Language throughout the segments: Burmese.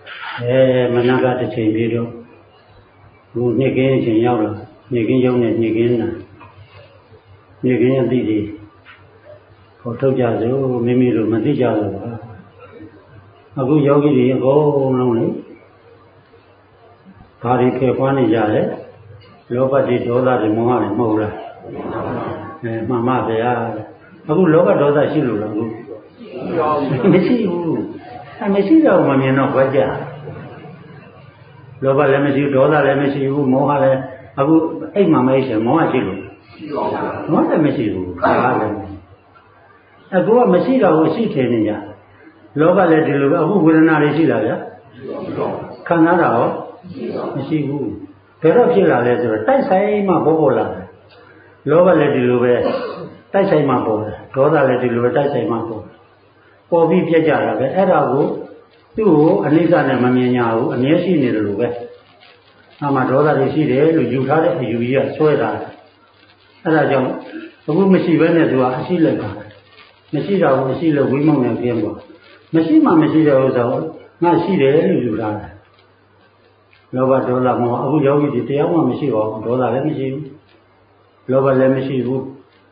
မနကတစ်ချိန်ပြီးတော့ခုနှစ်ကင်းအချိန်ရောက်လာနှစ်ကင်းရုံနဲ့နှစ်ကင်းနာနှစ်ကင်းအသည့်တွေဟောထုတ်ကြစို့မိမိတို့မသိကြလို့ပါအခုယောဂီတွေအကုန်လုံးလေဘာတွေဖြစ်ပွားနေကြလဲလောဘတွေဒေါသတွေမောဟတွေမဟုတ်လားမှန်ပါဗျာအခုလောဘဒေါသရှိလို့လားအခုမရှိဘူးမရှိတော့မမြင်တော့ဘယ်ကြလောဘလည်းမရှိဘူးဒေါသလည်းမရှိဘူးမောဟလည်းအခုအိမ်မှာမရှိတယ်မောဟရှိလို့မောဟလည်းမရှိဘူးဒါလည်းအခုကမရှိတော့ဘူးရှိထင်နေကြလောဘလည်းဒီလိုပဲအခုဝေဒနာတွေရှိတာဗျာခံစားတာရောမရှိဘူးဘယ်တော့ဖြစ်လာလဲဆိုတော့တိုက်ဆိုင်မှပေါ်လာတယ်လောဘလည်းဒီလိုပဲတိုက်ဆိုင်မှပေါ်တယ်ဒေါသလည်းဒီလိုပဲတိုက်ဆိုင်မှပေါ်ပြီးပြက်ကြတာပဲအဲ့ဒါကိုသူ့ကိုအနိစ္စနဲ့မမြင်ညာဘူးအမြဲရှိနေတယ်လို့ပဲအမှဒေါသတွေရှိတယ်လို့ယူထားတဲ့အယူကြီးကဆွဲတာအဲ့ဒါကြောင့်အခုမရှိဘဲနဲ့သူကအရှိလိုက်ပါမရှိတာကိုအရှိလို့ဝိမုံနဲ့ပြင်းသွားမရှိမှမရှိတဲ့ဥစ္စာကိုငါရှိတယ်လို့ယူထားတယ်လောဘဒေါသမောအခုယောဂီတွေတရားမှမရှိပါဘူးဒေါသလည်းမရှိဘူးလောဘလည်းမရှိဘူး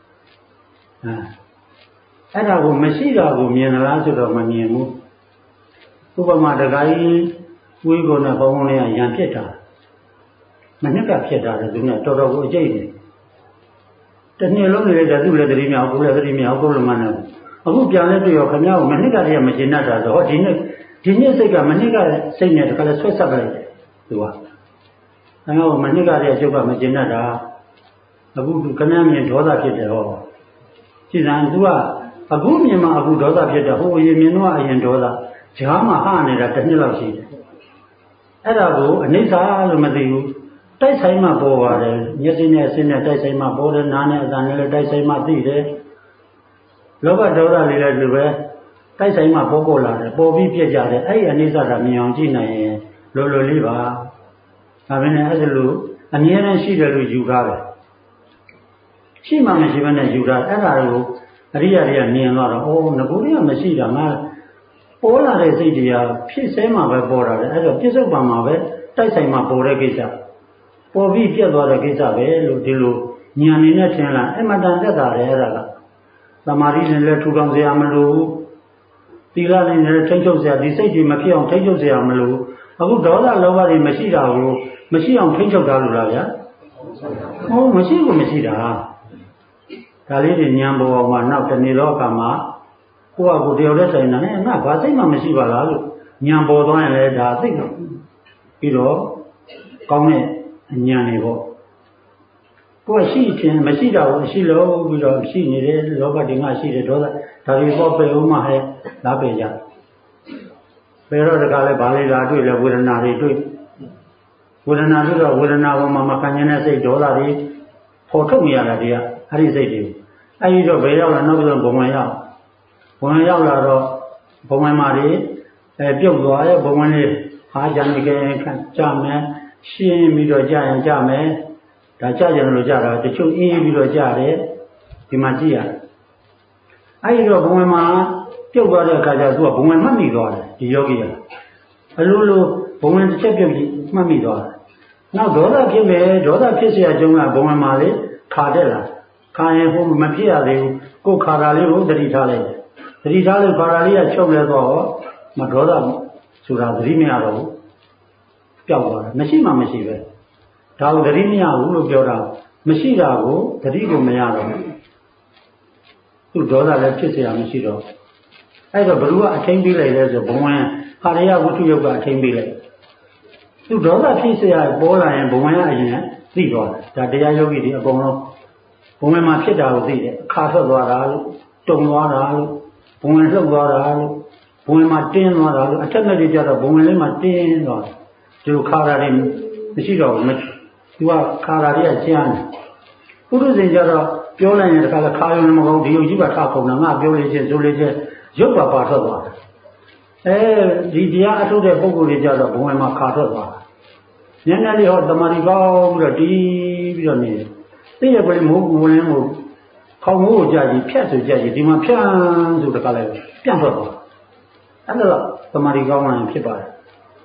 အဲ့ဒါကိုမရှိတာကိုမြင်လားဆိုတော့မမြင်ဘူးဥပမာတခါကြီးဝိကုဏဘုံဘုံလေးကရံဖြစ်တာမနှစ်ကဖြစ်တာလေသူကတော်တော်ကိုအကျိတ်နေတနေ့လုံးနေလိုက်တာသူ့လည်းသတိမြောက်ကိုလည်းသတိမြောက်ကိုလည်းမနဲ့အခုပြန်လဲတွေ့ရောခင်ဗျားကိုမနှစ်ကတည်းကမရှင်းတတ်တာဆိုဟောဒီနေ့စိတ်ကမနှစ်ကစိတ်နဲ့တခါလဲဆွဲဆက်လိုက်တယ်သူကခင်ဗျားကိုမနှစ်ကတည်းကကျုပ်ကမရှင်းတတ်တာအခုခင်ဗျားမြင်ဒေါသဖြစ်တယ်ဟောကြည်စံသူကအခုမြင်မှအခုဒေါသဖြစ်တယ်ဟိုအရင်မြင်တော့အရင်ဒေါသဂျားမှာဟနေတာတစ်နှစ်လောက်ရှိတယ်အဲ့ဒါကိုအနိစ္စလို့မသိဘူးတိုက်ဆိုင်မှပေါ်ပါတယ်မျက်စိနဲ့အစင်းနဲ့တိုက်ဆိုင်မှပေါ်တယ်နားနဲ့အသံနဲ့လည်းတိုက်ဆိုင်မှသိတယ်လောဘဒေါသလေးလည်းဒီလိုပဲတိုက်ဆိုင်မှပေါ်လာတယ်ပေါ်ပြီးပြက်ကြတယ်အဲ့ဒီအနိစ္စကမြင်အောင်ကြည့်နိုင်ရင်လိုလိုလေးပါဒါပဲနဲ့အဲ့ဒါလိုအမြဲတမ်းရှိတယ်လို့ယူထားတယ်ရှိမှမရှိဘဲနဲ့ယူထားအဲ့ဒါကိုအရိယာတွေကမြင်တော့အိုးငကိုတွေကမရှိတာငါပေါ်လာတဲ့စိတ်တွေကဖြစ်စဲမှာပဲပေါ်လာတယ်အဲ့တော့ပြစ္ဆုတ်ပံမှာပဲတိုက်ဆိုင်မှာပေါ်တဲ့ကိစ္စပေါ်ပြီးပြတ်သွားတဲ့ကိစ္စပဲလို့ဒီလိုဉာဏ်နေနဲ့ထင်လာအမှန်တန်သက်သာတယ်အဲ့ဒါကသမာဓိနဲ့လည်းထူထောင်စရာမလိုဘူးသီလနဲ့လည်းထိတ်ချုပ်စရာဒီစိတ်တွေမဖြစ်အောင်ထိတ်ချုပ်စရာမလိုဘူးအခုဒေါသလောဘတွေမရှိတာကိုမရှိအောင်ထိတ်ချုပ်တာလို့လားဗျာဟုတ်မရှိဘူးမရှိတာဒါလေးတွေဉာဏ်ပေါ်အောင်မှနောက်တနေ့တော့အခါမှာကိုယ့်အကူတယောက်တည်းဆိုင်တာနဲ့ငါဘာစိတ်မှမရှိပါလားလို့ဉာဏ်ပေါ်သွားရင်လည်းဒါသိတော့ပြီးတော့ကောင်းတဲ့ဉာဏ်တွေပေါ့ကိုယ်ရှိခြင်းမရှိတာကိုရှိလို့ပြီးတော့ရှိနေတယ်လောဘတွေငါရှိတယ်ဒေါသဒါတွေပေါ့ပေဦးမှဟဲ့လားပေကြပေတော့တခါလဲဗာလေးလာတွေ့လဲဝေဒနာတွေတွေ့ဝေဒနာတွေ့တော့ဝေဒနာပေါ်မှာမခံကျင်တဲ့စိတ်ဒေါသတွေပေါ်ထုတ်နေရတာတွေကအဲ့ဒီစိတ်တွေအဲ့ဒီတော့ဘယ်ရောက်လာနောက်ပြီးတော့ဘုံဝင်ရောက်လာတော့ဘုံဝင်မှာတွေပြုတ်သွားတယ်ဘုံဝင်လေးအားကြံနေကြကြမယ်ရှင်းပြီးတော့ကြရင်ကြမယ်ဒါကြကြလို့ကြတာတချို့အေးပြီးတော့ကြတယ်ဒီမှာကြည့်ရအဲ့ဒီတော့ဘုံဝင်မှာပြုတ်သွားတဲ့အခါကျသူကဘုံဝင်မှတ်မိသွားတယ်ဒီယောဂီကအလိုလိုဘုံဝင်တစ်ချက်ပြုတ်ပြီးမှတ်မိသွားတယ်နောက်ဒေါသဖြစ်မယ်ဒေါသဖြစ်เสียအကြောင်းကဘုံဝင်မှာလေခါတက်လာခါရင်ဟိုမဖြစ်ရသေးဘူးကိုယ်ခါတာလေးကိုသတိထားလိုက်တယ်သတိထားလို့ခါတာလေးကချုပ်လဲတော့မဒေါသဆိုတာသတိမရတော့ဘူးပျောက်သွားတယ်မရှိမှမရှိပဲဒါကိုသတိမရဘူးလို့ပြောတာမရှိတာကိုသတိကိုမရတော့ဘူးသူဒေါသလည်းဖြစ်เสียမရှိတော့အဲ့တော့ဘ누구ကအထိန်ပေးလိုက်လဲဆိုဘုံဝင်ခါရယဝတ္ထုယုတ်ကအထိန်ပေးလိုက်သူဒေါသဖြစ်เสียပေါ်လာရင်ဘုံဝင်ကအရင်သိသွားတယ်ဒါတရားယောဂီတွေအကုန်လုံးဘုံဝင်မှာဖြစ်တာကိုသိတယ်အခါထွက်သွားတာလို့တုံသွားတာလို့ဘုံဝင်လှုပ်သွားတာလို့ဘုံဝင်မှာတင်းသွားတာလို့အထက်နဲ့ကြတော့ဘုံဝင်လေးမှာတင်းသွားတယ်ဒီလိုခါတာတွေမရှိတော့ဘူးသူကခါတာတွေကကျန်းတယ်ပုရုဇဉ်ကြတော့ပြောလိုက်ရင်တခါလဲခါရုံမကောင်းဒီလိုကြီးပါထခုံတာငါပြောလေချင်းဆိုလေချင်းရုပ်ပါထွက်သွားတယ်ဒီတရားအထုတ်တဲ့ပုဂ္ဂိုလ်တွေကြတော့ဘုံဝင်မှာခါထွက်သွားတယ်ညနေလေးဟောတမာရီကောင်းပြီးတော့တီးပြီးတော့နေတယ်သိရပါလိမ့်မို့ဝင်ရင်မို့ခေါင်းမိုးကိုကြာကြီးဖြတ်ဆိုကြာကြီးဒီမှာဖြန်းဆိုတခါလဲပြန်ထွက်သွားအဲ့ဒါတော့တမာရီကောင်းမှဖြစ်ပါတယ်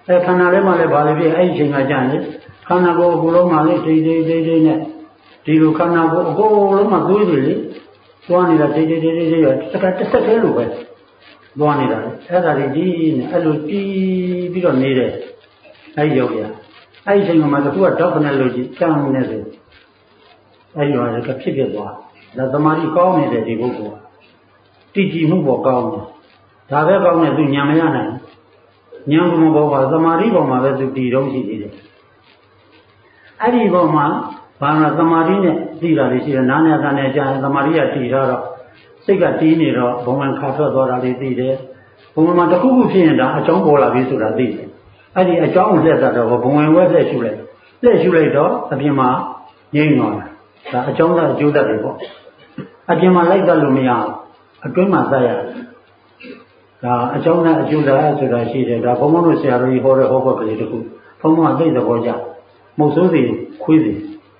ခန္ဓာလေးမှလည်းဘာလို့ဖြစ်အဲ့ဒီချိန်ကကြာရင်ခန္ဓာကိုယ်အကုန်လုံးမှလည်းဒိတ်နဲ့ဒီလိုခန္ဓာကိုယ်အကုန်လုံးမှသွေးတွေလေသွားနေတာဒိတ်ရတစ်ဆက်တည်းလိုပဲသွားနေတာအဲ့ဒါတွေကြီးနေအဲ့လိုကြီးပြီးတော့နေတယ်အဲ့ဒီယောဂီအဲ့ဒီချိန်မှာတခုကတောက်ကနေလို့ကြီးကျမ်းနေတယ်အဲ့ဒီဟာကဖြစ်သွားဒါသမာဓိကောင်းနေတဲ့ဒီပုဂ္ဂိုလ်တည်ကြည်မှုပေါ်ကောင်းတယ်ဒါပဲကောင်းတယ်သူဉာဏ်မရနိုင်ဉာဏ်ကဘောပါသမာဓိပေါ်မှာပဲသူတည်တော့ရှိသေးတယ်အဲ့ဒီပေါ်မှာဘာမှသမာဓိနဲ့တည်တာလေးရှိတယ်နားနဲ့အသံနဲ့ကြားရင်သမာဓိကတည်တော့စိတ်ကတည်နေတော့ဘုံဝင်ခါထွက်သွားတာလေးသိတယ်ဘုံဝင်မှာတစ်ခုခုဖြစ်ရင်ဒါအကြောင်းပေါ်လာပြီဆိုတာသိတယ်အဲ့ဒီအကြောင်းကိုလက်တတ်တော့ဘုံဝင်ဝက်လက်ရှုလိုက်တော့အပြင်မှာငြိမ့်သွားတာဒါအကြောင်းကအကျိုးတတ်တယ်ပေါ့အပြင်မှာလိုက်တတ်လို့မရဘူးအတွင်းမှာတတ်ရတယ်ဒါအကြောင်းနဲ့အကျိုးတတ်ဆိုတာရှိတယ်ဒါဘုံဘုံတို့ဆရာတော်ကြီးဟောတဲ့ဟောဖို့ကလေးတစ်ခုဘုံဘုံကသိတဲ့ဘောကြမုတ်ဆိုးစီခွေးစီ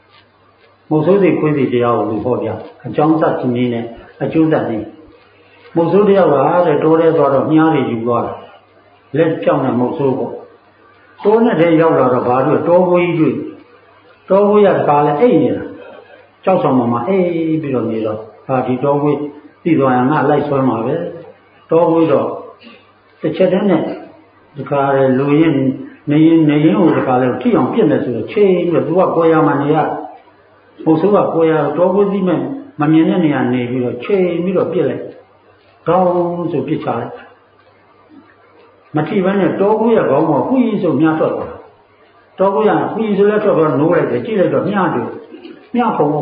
တရားကိုသူဟောပြအကြောင်းတတ်ခြင်းနည်းနဲ့အကျိုးတတ်နည်းမုတ်ဆိုးတရားကတဲ့တိုးရဲသွားတော့မြားတွေယူသွားတယ်လက်ကြောင်တဲ့မုတ်ဆိုးပေါ့တိုးနဲ့တည်းရောက်လာတော့ဘာလို့တောကိုကြီးတွေ့တောကိုရတကားလဲအိတ်နေတာကြောက်ဆောင်မှာအိတ်ပြီးတော့နေတော့ဟာဒီတောကိုသိသွားရင်ငါလိုက်ဆွဲမှာပဲတောကိုတော့တစ်ချက်တည်းနဲ့ဒီကားလေလူရင်းနေရင်ဟိုဒီကားလဲထိအောင်ပြစ်နေဆိုတော့ချိန်ပြီးတော့သူကကိုရမှနေရမုတ်ဆိုးကကိုရတောကိုသိမဲ့မမြင်တဲ့နေရာနေပြီးတော့ချိန်ပြီးတော့ပြစ်လိုက်ကောင်းဆိုပြစ်ချလိုက်မထိဘဲနဲ့တောကိုရကောင်းတော့ခုကြီးဆိုမြတ်ထွက်သွားတောကိုရခုကြီးဆိုလည်းထွက်တော့နိုးလိုက်တယ်ကြည့်လိုက်တော့မြတ်တယ်မြတ်ခုံဖို့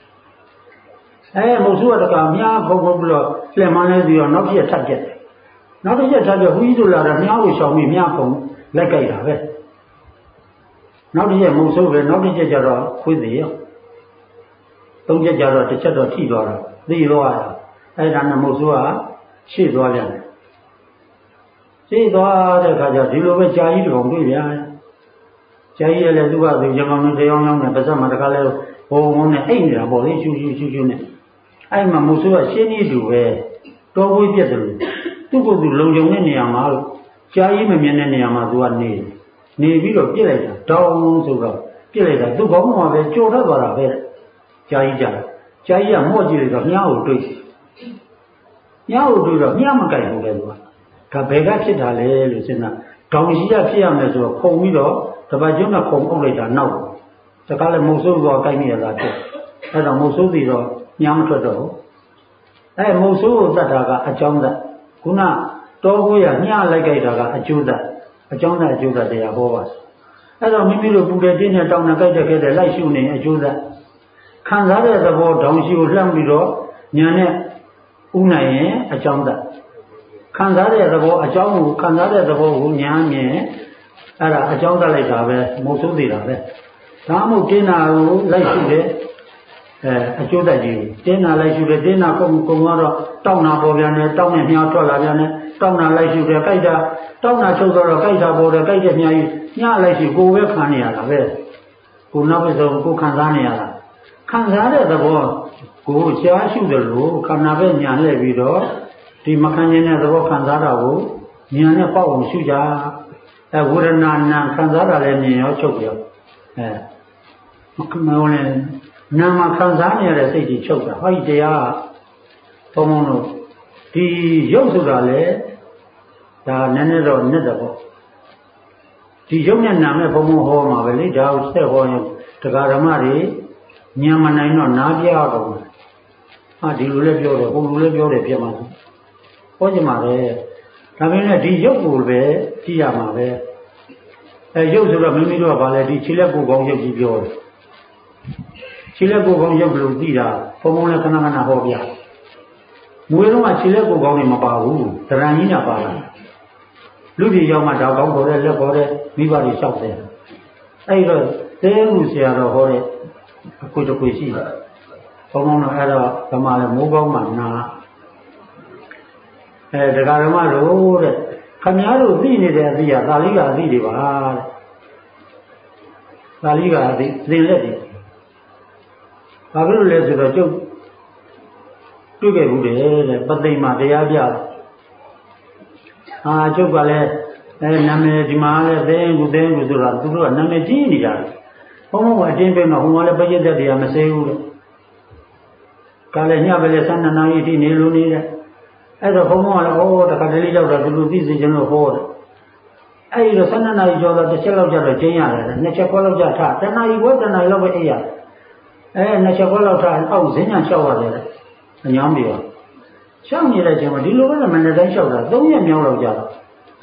မုတ်ဆိုးကတကမြတ်ခုံဖို့ပြီးတော့လက်မန်းလဲပြီးတော့နောက်တစ်ရက်ထပ်ကျက်နောက်တစ်ရက်ထပ်ကျက်ခုကြီးဆိုလာတော့မြတ်ကိုရှောင်ပြီးမြတ်ခုံလက်ကြိုက်တာပဲနောက်တစ်ရက်မုတ်ဆိုးပဲနောက်တစ်ရက်ကျတော့ခွေးသေးရောသုံးချက်ကျတော့တစ်ချက်တော့ထိသွားတော့သိသွားတာအဲ့ဒါနဲ့မုတ်ဆိုးကရှေ့သွားပြန်တယ်ရှေ့သွားတဲ့ခါကျဒီလိုပဲကြာကြီးတကောင်တွေ့ပြန်ကြာကြီးလည်းသူကသူရမောင်နဲ့တရားရောင်းနဲ့ပါဇက်မှာတခါလဲဘုံဘုံနဲ့အိတ်နေတာပေါ့လေရှူနဲ့အဲ့မှာမုတ်ဆိုးကရှင်းနေတူပဲတောဝေးပြက်တယ်လို့သူ့ကိုယ်သူလုံခြုံတဲ့နေရာမှာလို့ကြာကြီးမမြင်တဲ့နေရာမှာသူကနေပြီးတော့ပြစ်လိုက်တာတောင်းဆိုတော့ပြစ်လိုက်တာသူ့ဘောင်းမှာပဲကြော်ထွက်သွားတာပဲကြာကြီးကမော့ကြည့်လိုက်တော့မြားကိုတွေ့တော့မြားမကြိုက်ဘူးလေသူကဒါဘယ်ကဖြစ်တာလဲလို့စဉ်းစားတောင်ကြီးကဖြစ်ရမယ်ဆိုတော့ခုံပြီးတော့တပတ်ကျွန်းကခုံအုပ်လိုက်တာနောက်တကားလည်းမုတ်ဆိုးသွားကိုက်နေရတာဖြစ်အဲ့တော့မုတ်ဆိုးပြီးတော့မြားမထွက်တော့ဘူးမုတ်ဆိုးကိုတတ်တာကအကြောင်းသက်ခုနတောကိုရမြားလိုက်ကြိုက်တာကအကျိုးသက်အကြောင်းသက်အကျိုးသက်တရားဟောပါအဲ့တော့မိမိတို့ပူတဲ့တင်းနဲ့တောင်းနဲ့ကြိုက်တဲ့ခဲတဲ့လိုက်ရှုနေအကျိုးသက်ခံစားတဲ့သဘောတောင်ရှိကိုလှမ်းပြီးတော့ညာနဲ့ဥနိုင်ရင်အကြောင်းသက်ခံစားတဲ့သဘောအကြောင်းကိုခံစားတဲ့သဘောကိုညာမြင်အဲ့ဒါအကြောင်းသက်လိုက်တာပဲမဟုတ်ဆိုးသေးတာပဲဒါမှမဟုတ်တင်းနာကိုလိုက်ရှုတယ်အကျိုးသက်ကြီးတင်းနာလိုက်ရှုတယ်တင်းနာကုံတော့တောင်းနာပေါ်ပြန်တယ်တောင်းနဲ့မြားထွက်လာပြန်တယ်တောင်းနာလိုက်ရှုတယ်ကြိုက်တာတောင်းနာချုပ်တော့ကြိုက်တာပေါ်တယ်ကြိုက်တဲ့မြားကြီးညလိုက်ရှုကိုပဲခံနေရတာပဲကိုနောက်ပြီးတော့ကိုခံစားနေရတာခံစားတဲ့သဘောကိုရှားရှုတယ်လို့ခန္ဓာပဲညာလှည့်ပြီးတော့ဒီမခံခြင်းတဲ့သဘောခံစားတာကိုညာနဲ့ပေါ့အောင်ရှုကြဝေဒနာနာခံစားတာလည်းမြင်ရောချုပ်ရောမဟုတ်လဲနာမခံစားနေရတဲ့စိတ်ကြီးချုပ်တာဟောဒီတရားဘုံဘုံတို့ဒီရုပ်ဆိုတာလေဒါနည်းနည်းတော့နဲ့တော့ပေါ့ဒီရုပ်နဲ့နာမဲ့ဘုံဘုံဟောမှာပဲလေဒါကိုဆက်ဟောရင်တရားဓမ္မတွေဉာဏ်မနိုင်တော့နားပြတော့ဒီလိုလည်းပြောတယ်ဟိုလိုလည်းပြောတယ်ပြတ်မှာဟောကြမှာပဲဒါပေမဲ့ဒီရုပ်ကိုပဲကြည့်ရမှာပဲရုပ်ဆိုတော့မိမိတို့ကဗာလဲဒီခြေလက်ကိုယ်ကောင်းရုပ်ကြီးပြောတယ်ခြေလက်ကိုယ်ကောင်းရုပ်လို့ကြည့်တာဘုံဘုံလည်းခဏခဏဟောပြမွေးတော့ကခြေလက်ကိုယ်ကောင်းနေမပါဘူးတရံကြီးနဲ့ပါလာလူကြီးရောက်မှဒါကောင်းခေါ်တဲ့လက်ခေါ်တဲ့မိဘတွေလျှောက်တယ်အဲ့တော့တဲမှုဆရာတော်ဟောတဲ့အခွေတခွေရှိတယ်ဘုံဘုံတော့အဲ့တော့ဓမ္မလည်းမိုးကောင်းမှနာတရားဓမ္မတို့တဲ့ခမည်းတော်သိနေတဲ့အသိကသာလိကအသိတွေပါတဲ့သာလိကအသိသင်လက်တွေဘာဖြစ်လို့လဲဆိုတော့ကျုပ်တွေ့ခဲ့ဘူးတဲ့ပသိမ်မှာတရားပြတယ်ကျုပ်ကလည်းနာမည်ဒီမှာလည်းသင်းကူဆိုတာသူတို့ကနာမည်ကြီးနေကြတယ်ဘုံဘုံကအတင်းပြတော့ဟိုမှာလည်းပရိသတ်တွေကမစေဘူးတဲ့ကာလည်းညပဲလေ12 နာရီထိနေလို့နေတဲ့အဲ့တော့ဘုံဘုံကလည်းတခါတလေရောက်တာသူတို့သိစေချင်လို့ဟောတယ်အဲ့ဒီတော့12 နာရီကျော်တော့တစ်ချက်လောက်ကြတော့ကျင်းရတယ်နှစ်ချက်ခွဲလောက်ကြထ1 နာရီခွဲ1 နာရီလောက်ပဲအိပ်ရတယ်နှစ်ချက်ခွဲလောက်ထအောက်ဈဉ္ညာလျှောက်ရတယ်အညောင်းပြီးတော့ရှောက်နေတဲ့အချိန်မှာဒီလိုပဲမနေ့တိုင်းလျှောက်တာ3 ရက်မြောက်လောက်ကြတော့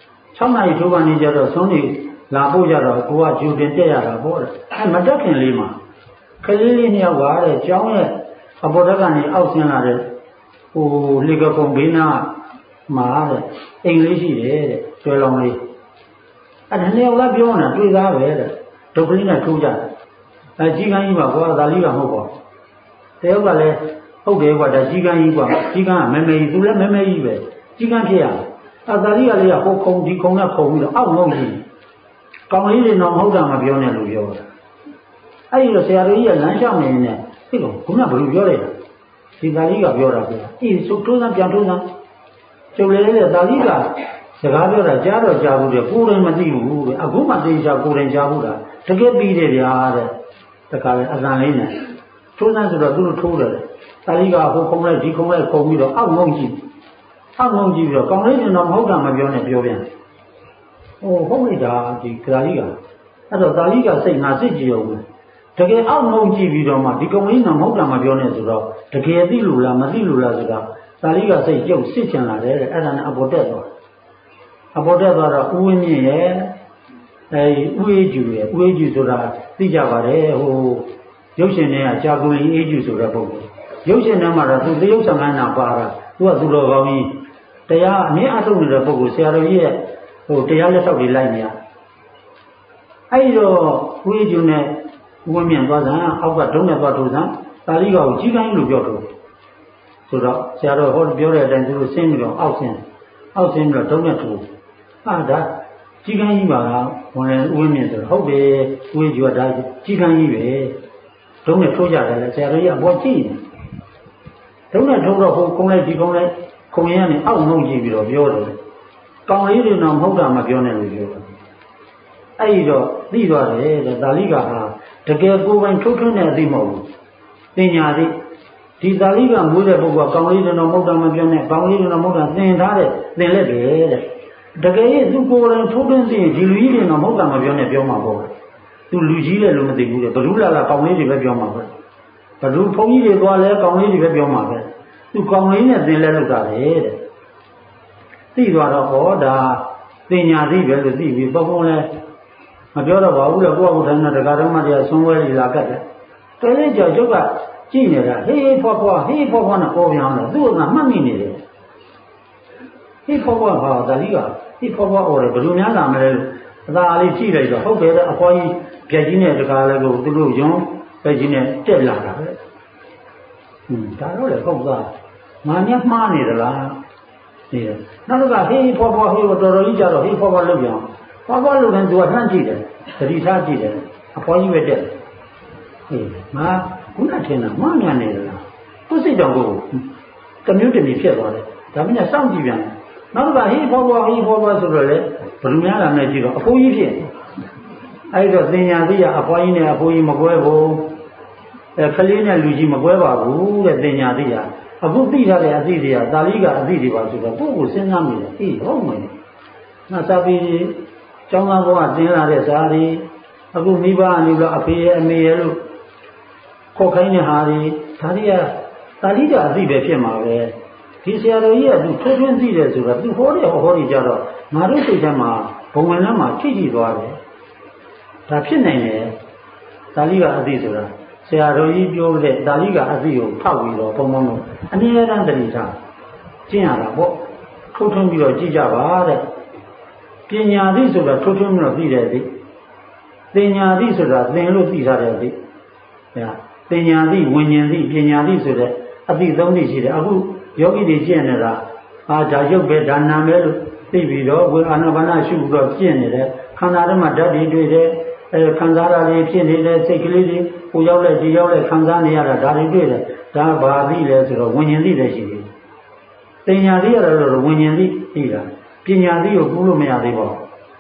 6 နာရီထိုးကနေကြတော့ဆုံးနေလာဖို့ကြတော့ကိုကဂျူတင်တက်ရတာပေါ့တဲ့မတက်ခင်လေးမှာကလေးလေး2 ယောက်ကတဲ့ကျောင်းရဲ့အပေါ်တက်ကနေအောက်ဆင်းလာတဲ့ဟိုလေကကုံဘေးနာမှာတဲ့အိမ်လေးရှိတယ်တဲ့ကျွဲလောင်းလေးအဲ့ဒါ2 ယောက်လည်းပြောနေတာတွေ့သားပဲတဲ့ဒုက္ခလေးနဲ့ထိုးကြတယ်ကြီးကန်းကြီးပါကွာဒါလေးကမဟုတ်ပါတယောက်ကလည်းဟုတ်တယ်ကွာဒါကြီးကန်းကြီးကွာကြီးကန်းကမဲမဲကြီးသူလည်းမဲမဲကြီးပဲကြီးကန်းဖြစ်ရဒါလေးကလေးကဟိုခုံဒီခုံနဲ့ခုံပြီးတော့အောက်ငုံကြီးကောင်းလေးတွေတော့မဟုတ်တာမပြောနဲ့လို့ပြောတာအဲ့ဒီတော့ဆရာတော်ကြီးကလမ်းလျှောက်နေနေဟိကောင်ခုနကဘယ်လိုပြောလိုက်တာဒီသားလေးကပြောတာပြောအေးထိုးစမ်းပြန်ထိုးစမ်းကျုပ်လည်းတဲ့သားလေးကစကားပြောတာကြားတော့ကြားဘူးတဲ့ကိုယ်တိုင်မသိဘူးတဲ့အခုမှသိချာကိုယ်တိုင်ကြားဘူးတာတကယ်ပြီးတယ်ဗျာတဲ့တခါလေအတန်လေးနဲ့ထိုးစမ်းဆိုတော့သူတို့ထိုးတယ်သားလေးကဟိုခုံလိုက်ဒီခုံလိုက်ခုံပြီးတော့အောက်ငုံကြည့်ပြီးတော့ကောင်းလေးတင်တော့မဟုတ်တာမပြောနဲ့ပြောပြန်ဟုတ်လိုက်တာဒီသားလေးကအဲ့တော့သားလေးကစိတ်ငါစိတ်ကြည်အောင်တကယ်အောက်ငုံကြည့်ပြီးတော့မှဒီကောင်လေးတော့မဟုတ်တာမပြောနဲ့ဆိုတော့တကယ်သိလို့လားမသိလို့လားဆိုတာသားလေးကစိတ်ကြုတ်စစ်ချင်လာတယ်တဲ့အဲ့ဒါနဲ့အပေါ်တက်သွားတော့ဦးဝင်းမြင့်ရဲ့ဦးအေးကျူဆိုတာသိကြပါတယ်ဟိုရုပ်ရှင်တွေကကြာကူလီအေးကျူဆိုတဲ့ပုံရုပ်ရှင်ထဲမှာတော့သူသရုပ်ဆောင်နာပါတာသူကသူတော်ကောင်းကြီးတရားအမြင့်အထုတ်နေတဲ့ပုံကိုဆရာတော်ကြီးရဲ့ဟိုတရားလက်ထောက်တွေလိုက်နေရအဲ့ဒီတော့ဦးအေးကျူနဲ့ဦးဝင်းမြင့်သွားစမ်းအောက်ကဒုံးနဲ့သွားထိုးစမ်းတာလီကောင်ကြီးကိုင်းလို့ပြောတော့ဆိုတော့ဆရာတော်ဟောပြောတဲ့အတိုင်းသူတို့ဆင်းပြီးတော့အောက်ဆင်းပြီးတော့ဒုံးနဲ့ထိုးဒါကြီးကန်းကြီးပါဝင်လေဦးဝင်းမြင့်ဆိုတော့ဟုတ်တယ်ဦးကြီးကဒါကြီးကန်းကြီးပဲဒုံးနဲ့ထိုးကြတယ်လေဆရာတော်ကြီးအပေါ်ကြည့်နေဒုံးနဲ့ထိုးတော့ဟိုကုန်းလိုက်ဒီကုန်းလိုက်ခုံရင်းကနေအောက်ငုံကြည့်ပြီးတော့ပြောတယ်ကောင်လေးတွေတော့မဟုတ်တာမပြောနဲ့လို့ပြောတယ်အဲ့ဒီတော့သိသွားတယ်တဲ့ဒါလိကဟာတကယ်ကိုယ်ပိုင်ထုတ်ထွန်းတဲ့အသိမဟုတ်ဘူးပညာသိဒီဒါလိကမွေးတဲ့ပုဂ္ဂိုလ်ကကောင်လေးတွေတော့မဟုတ်တာမပြောနဲ့ကောင်လေးတွေတော့မဟုတ်တာသင်ထားတဲ့သင်လက်ပဲတဲ့တကယ်သူကိုယ်တိုင်ထိုးထွင်းသိရင်ဒီလူကြီးတွေတော့မဟုတ်တာမပြောနဲ့ပြောမှာပေါ့သူလူကြီးလည်းလို့မသိဘူးတဲ့ဘဒုလာကောင်လေးတွေပဲပြောမှာပဲဘဒုဘုန်းကြီးတွေသွားလဲကောင်လေးတွေပဲပြောမှာပဲသူကောင်လေးနဲ့သင်လက်လောက်တာပဲတဲ့သိသွားတော့ဟောဒါပညာသိပဲလို့သိပြီးပုံပုံလဲမပြောတော့ပါဘူးလေကိုယ့်အဖို့တိုင်းနဲ့တရားတော်မှတရားဆွံးဝဲလီလာကတ်တယ်တော်လေးကြောက်ကျုပ်ကကြည့်နေတာဟေးဖွားဖွားနဲ့ပေါ်ပြန်တော့သူ့ကမှတ်မိနေတယ်ဟေးဖွားဖွားဟာဒါကြီးကဟေးဖွားဖွားအော်တယ်ဘယ်လိုများလာမလဲအသာလေးကြည့်လိုက်တော့ဟုတ်တယ်တဲ့အဖွားကြီးပြက်ကြီးနဲ့တကားလည်းကိုသူတို့ယွန်းပြက်ကြီးနဲ့တက်လာတာပဲဒါတော့လေဟုတ်သားငါမျက်မှားနေသလားနေတယ်နောက်တစ်ခါဟေးဖွားဖွားဟေးတော်တော်ကြီးကြတော့ဟေးဖွားဖွားလုပ်ပြန်ဖွားဖွားလုပ်တယ်သူကလှမ်းကြည့်တယ်သတိထားကြည့်တယ်အဖွားကြီးပဲတက်ဟေးငါခုနထင်တာမှားမြန်နေလားသူစိတ်တော်ကိုတမျိုးတမျိုးဖြစ်သွားတယ်ဒါမှမဟုတ်စောင့်ကြည့်ပြန်နောက်တစ်ခါဟေးဖွားဖွားဆိုတော့လေဘယ်လိုများလာမလဲကြည့်တော့အဖိုးကြီးဖြစ်အဲ့တော့သင်ညာသိရအဖွားကြီးနဲ့အဖိုးကြီးမကွဲဘူးကလေးနဲ့လူကြီးမကွဲပါဘူးတဲ့သင်ညာသိရအခုသိထားတဲ့အသိတွေကတာလီကအသိတွေပါဆိုတော့ကိုယ့်ကိုစဉ်းစားမိတယ်အေးဟုတ်မယ်ငါစာပေကျောင်းသားဘဝတင်လာတဲ့ဇာတိအခုမိဘအနေနဲ့အဖေရဲ့အမေရဲ့လို့ခေါ်ခိုင်းတဲ့ဟာတွေဒါတွေကတာလီကအသိပဲဖြစ်မှာပဲဒီဆရာတော်ကြီးကသူထိုးထွင်းသိတယ်ဆိုတော့သူဟောတယ်ကြတော့ငါတို့စိတ်ထဲမှာဘုံဝင်ထဲမှာထိသွားတယ်ဒါဖြစ်နိုင်တယ်တာလီကအသိဆိုတာဆရာတော်ကြီးပြောတဲ့တာလီကအသိကိုထောက်ပြီးတော့ဘုံတော့အနည်းငယ်တန်းတတိထားကျင့်ရတာပေါ့ထိုးထွင်းပြီးတော့ကြည့်ကြပါတဲ့ပညာသိဆိုတာထိုးထွင်းပြီးတော့သိတယ်သိပညာသိဆိုတာသင်လို့သိထားတယ်သိပညာသိဝิญဉ္သိပညာသိဆိုတဲ့အသိသုံးသိရှိတယ်အခုယောဂီတွေကျင့်နေတာဒါရုပ်ပဲဒါနာပဲလို့သိပြီးတော့ဝေအာနာပါနရှုပြီးတော့ကျင့်နေတယ်ခန္ဓာထဲမှာဓာတ်တွေတွေ့တယ်ခံစားရတာတွေဖြစ်နေတယ်စိတ်ကလေးတွေဟိုရောက်လိုက်ဒီရောက်လိုက်ခံစားနေရတာဒါတွေတွေ့တယ်ဒါဘာသိလဲဆိုတော့ဝิญဉ္သိလည်းရှိတယ်ပညာသိရတော့ဝิญဉ္သိသိတာပညာသိကိုကူးလို့မရသေးပါဘူး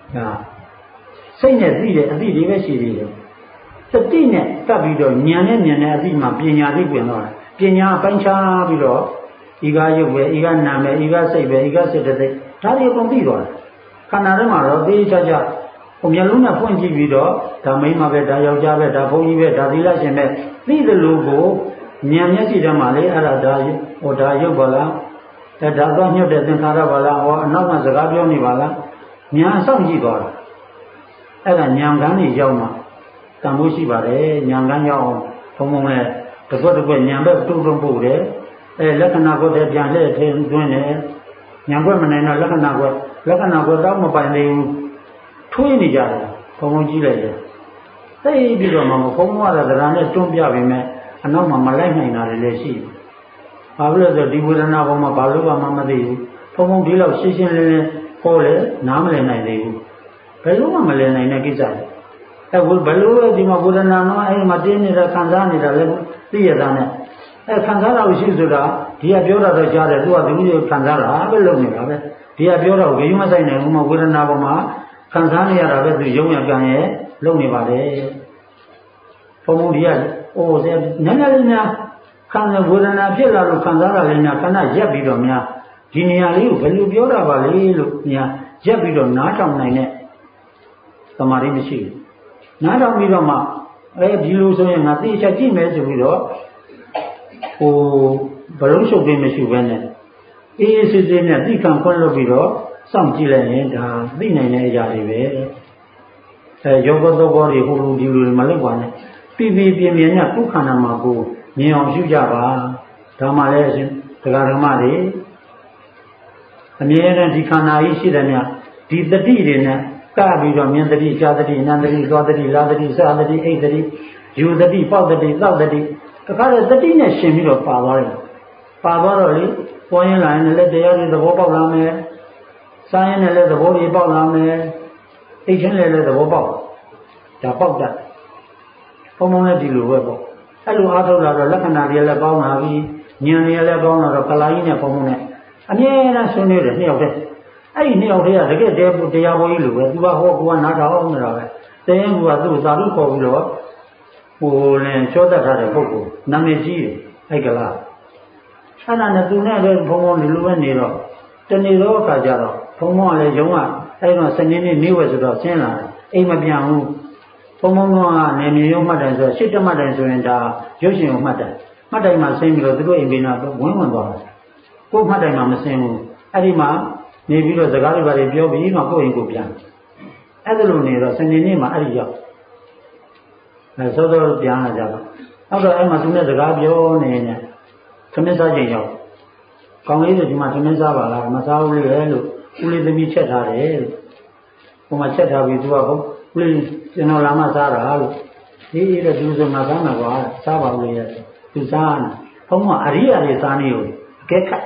စိတ်နဲ့သိတယ်အသိတွေပဲရှိသေးတယ်သတိနဲ့ကပ်ပြီးတော့ဉာဏ်နဲ့မြင်တဲ့အသိမှပညာသိပြင်တော့ပညာပိုင်းခြားပြီးတော့ဤကားရုပ်ပဲဤကားနာမ်ပဲဤကားစိတ်ပဲဤကားစိတ်တဲ့ဒါတွေအကုန်သိသွားတယ်ခန္ဓာထဲမှာတော့သိချာချာဟိုမျက်လုံးနဲ့ဖွင့်ကြည့်ပြီးတော့ဒါမိန်းမပဲဒါယောက်ျားပဲဒါဘုန်းကြီးပဲဒါသီလရှင်ပဲသိတယ်လို့ကိုဉာဏ်မျက်စိထဲမှာလေအဲ့ဒါဒါဟိုဒါရုပ်ပါလားဒါတော့ညှို့တဲ့သင်္ခါရပါလားဟောအနောက်ကစကားပြောနေပါလားဉာဏ်ဆောင်ကြည့်သွားတာအဲ့ဒါဉာဏ်ကန်းကြီးရောက်မှတန်ဖို့ရှိပါတယ်ဉာဏ်ကန်းရောက်အောင်ဘုံဘုံနဲ့တကွက်တကွက်ဉာဏ်ပဲတူတုံပို့တယ်လက္ခဏာကိုတည်းပြန်လှည့်ထင်းသွင်းတယ်ဉာဏ်ကွက်မနိုင်တော့လက္ခဏာကွက်တော့မပိုင်သေးဘူးထွေးနေကြတယ်ဘုံဘုံကြည့်လိုက်တယ်သိပြီးတော့မှဘုံဘုံကတော့သရဏနဲ့တွန်းပြပေမဲ့အနောက်မှာမလိုက်နိုင်တာလည်းရှိတယ်ဘာဖြစ်လို့ဆိုဒီဝေဒနာဘုံမှာဘာလို့မှမသိဘူးဘုံဘုံဒီလောက်ရှင်းရှင်းလင်းလင်းဟောလေနားမလည်နိုင်သေးဘူးဘယ်လိုမှမလည်နိုင်တဲ့ကိစ္စလေဘယ်လိုလဲဒီမှာဝေဒနာတော့အဲ့မှာတင်းနေတာခံစားနေတာလည်းသိရတာနဲ့ခံစားတာရှိဆိုတာဒီကပြောတာတော့ကြားတယ်သူကဒီလိုခံစားတာပဲလုပ်နေတာပဲဒီကပြောတော့ဂရုမစိုက်နိုင်ဘူးမဝေဒနာပေါ်မှာခံစားနေရတာပဲသူရုံရပြန်ရဲ့လုပ်နေပါတယ်ဘုံဘုံဒီကအိုးနည်းနည်းလေးများခံစားဝေဒနာဖြစ်လာလို့ခံစားတာလေးများခဏရက်ပြီးတော့များဒီနေရာလေးကိုဘယ်လိုပြောတာပါလဲလို့များရက်ပြီးတော့နားထောင်နိုင်တဲ့သမာဓိမရှိဘူးနားထောင်ပြီးတော့မှဒီလိုဆိုရင်ငါသိချာကြည့်မယ်ဆိုပြီးတော့ဟိုဘလုံးရှုပ်ပေးမရှိဘဲနဲ့အေးအေးဆေးဆေးနဲ့သိခံခွင့်လုပ်ပြီးတော့စောင့်ကြည့်လိုက်ရင်ဒါသိနိုင်တဲ့အရာတွေပဲယောဂသောဘောတွေဟိုလိုဒီလိုမလုပ်ပါနဲ့ပြပြင်းပြင်းနဲ့ကိုယ်ခန္ဓာမှာကိုမြင်အောင်ရှုကြပါဒါမှလည်းအရှင်တရားဓမ္မတွေအမြဲတမ်းဒီခန္ဓာကြီးရှိတယ်များဒီတတိတွေနဲ့ကပြီးတော့မြင်တတိကြားတတိနန္တတိသွားတတိလာတတိစာတတိအိတ်တတိယူတတိပေါက်တတိသောက်တတိတခါတတိနဲ့ရှင်ပြီးတော့ပါသွားတယ်ပါသွားတော့လေပေါ်ရင်လာရင်လည်းတရားတွေသဘောပေါက်လာမယ်စားရင်လည်းသဘောတွေပေါက်လာမယ်အိတ်ချင်းလည်းသဘောပေါက်ဒါပေါက်တတ်ဘုံဘုံလည်းဒီလိုပဲပေါ့အဲ့လိုအားထုတ်လာတော့လက္ခဏာတွေလည်းပေါင်းလာပြီဉာဏ်တွေလည်းပေါင်းလာတော့ကလာကြီးနဲ့ဘုံဘုံနဲ့အမြဲတမ်းဆွေးနွေးတယ်နှစ်ယောက်တည်းအဲ့ဒီနှစ်ယောက်တည်းကတကယ်တရားဘောကြီးလိုပဲသူကဟောကနားထောင်နေတာပဲတင်းကသူ့သာဓုခေါ်ပြီးတော့ဟိုလည်းချောတတ်ထားတဲ့ပုဂ္ဂိုလ်နာမည်ကြီးတယ်အဲ့ကလားအဲ့ဒါနဲ့သူနဲ့လည်းဘုံဘုံဒီလိုပဲနေတော့တနေ့တော့အခါကျတော့ဘုံဘုံကလည်းယုံကအဲ့တော့စနေနေ့နေဝဲဆိုတော့ဆင်းလာတယ်အိမ်မပြန်ဘူးဘုံဘုံကနေမြေရုံမှတ်တယ်ဆိုတော့ရှစ်တမှတ်တယ်ဆိုရင်ဒါရုပ်ရှင်ကိုမှတ်တယ်မှတ်တိုင်းမှာဆင်းပြီးတော့သူတို့အိမ်ဘေးနာဝင်သွားတယ်ကိုယ်မှတ်တိုင်းမှာမဆင်းဘူးအဲ့ဒီမှာနေပြီးတော့စကားတွေပါတွေပြောပြီးမှကိုယ့်အိမ်ကိုပြန်အဲ့ဒါလိုနေတော့စနေနေ့မှာအဲ့ဒီရောက်စောစောပြန်လာကြတော့နောက်တော့အဲ့မှာသူနဲ့စကားပြောနေနေသမင်းစားချိန်ရောက်ကောင်းလေးဆိုဒီမှာသမင်းစားပါလားမစားဘူးလေလို့ဦးလေးသမီးချက်ထားတယ်လို့ဟိုမှာချက်ထားပြီးသူကဟုတ်ဦးလေးကျွန်တော်လာမှစားတာလို့ဒီအဲ့ဒါသူဆိုမှစားမှာကွာစားပါဦးလေသူစားနေဘုံကအရိယာတွေစားနေကိုအကဲခတ်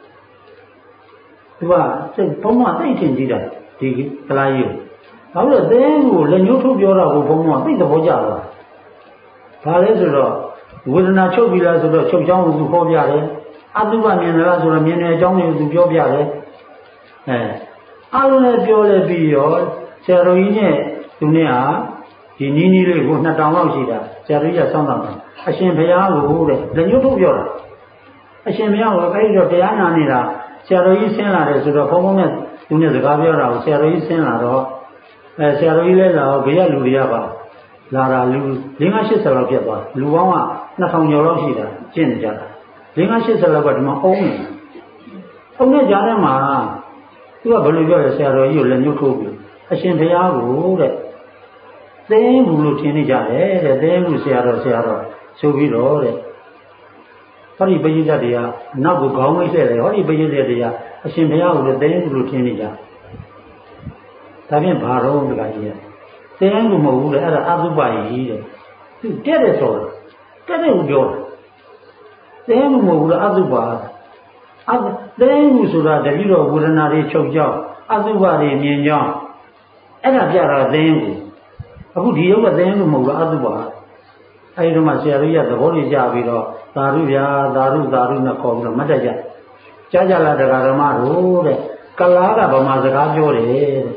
သူကစိတ်ဘုံကသိထင်ကြည့်တာဒီကလာကြီးကိုဘာလို့လဲသင်းကိုလက်ညှိုးထုတ်ပြောတာကိုဘုံကသိသဘောကျသွားဘာလဲဆိုတော့ဝေဒနာချုပ်ပြီလားဆိုတော့ချုပ်ချောင်းကိုသူခေါ်ပြတယ်အတုပမြင်လားဆိုတော့မြင်တဲ့အကြောင်းကိုသူပြောပြတယ်အားလုံးလည်းပြောလဲပြီးရောဆရာတော်ကြီးနဲ့သူနဲ့ဟာဒီနီးနီးလေးကို2000လောက်ရှိတာဆရာတော်ကြီးကစောင့်တာအရှင်ဘုရားကိုတဲ့လက်ညှိုးထုတ်ပြောတာအရှင်ဘုရားကအဲ့ဒီတော့တရားနာနေတာဆရာတော်ကြီးဆင်းလာတယ်ဆိုတော့ဘုံဘုံနဲ့သူနဲ့စကားပြောတာကိုဆရာတော်ကြီးဆင်းလာတော့ဆရာတော်ကြီးလည်းလာတော့ဘေးကလူတွေကပါလာတာလူ5-80လောက်ပြတ်သွားလူပေါင်းက2000ကျော်လောက်ရှိတာကျင့်နေကြတာ5-80လောက်ကဒီမှာအုံးနေအုံးနေကြတဲ့မှာသူကဘယ်လိုပြောလဲဆရာတော်ကြီးကိုလက်ညှိုးထိုးပြီးအရှင်ဘုရားကိုတဲ့သင်းဘူးလို့ထင်နေကြတယ်တဲ့သင်းဘူးဆရာတော်ဆိုပြီးတော့တဲ့ဟောဒီပရိသတ်တွေကနောက်ကိုခေါင်းမိတ်ဆက်တယ်ဟောဒီပရိသတ်တွေကအရှင်ဘုရားကိုလည်းသင်းဘူးလို့ထင်နေကြဒါဖြင့်ဘာတော့တခါကြီးရသင်းဘူးမဟုတ်ဘူးလေအဲ့ဒါအတုပကြီးတဲ့သူတက်တယ်ဆိုတာတက်တယ်ကိုပြောတာသင်းဘူးမဟုတ်ဘူးလားအတုပသင်းဘူးဆိုတာတတိတော်ဝေဒနာတွေချုပ်ကြောင်းအတုပတွေမြင်ကြောင်းအဲ့ဒါပြတာသင်းဘူးအခုဒီရုပ်ကသင်းဘူးမဟုတ်ဘူးအတုပအဲဒီတော့မှဆရာကြီးကသဘောတွေကြပြီးတော့သာဓုဗျာသာဓုနဲ့ခေါ်ပြီးတော့မတ်တက်ကြလာတရားဓမ္မတို့တဲ့ကလားကဗမာစကားပြောတယ်တဲ့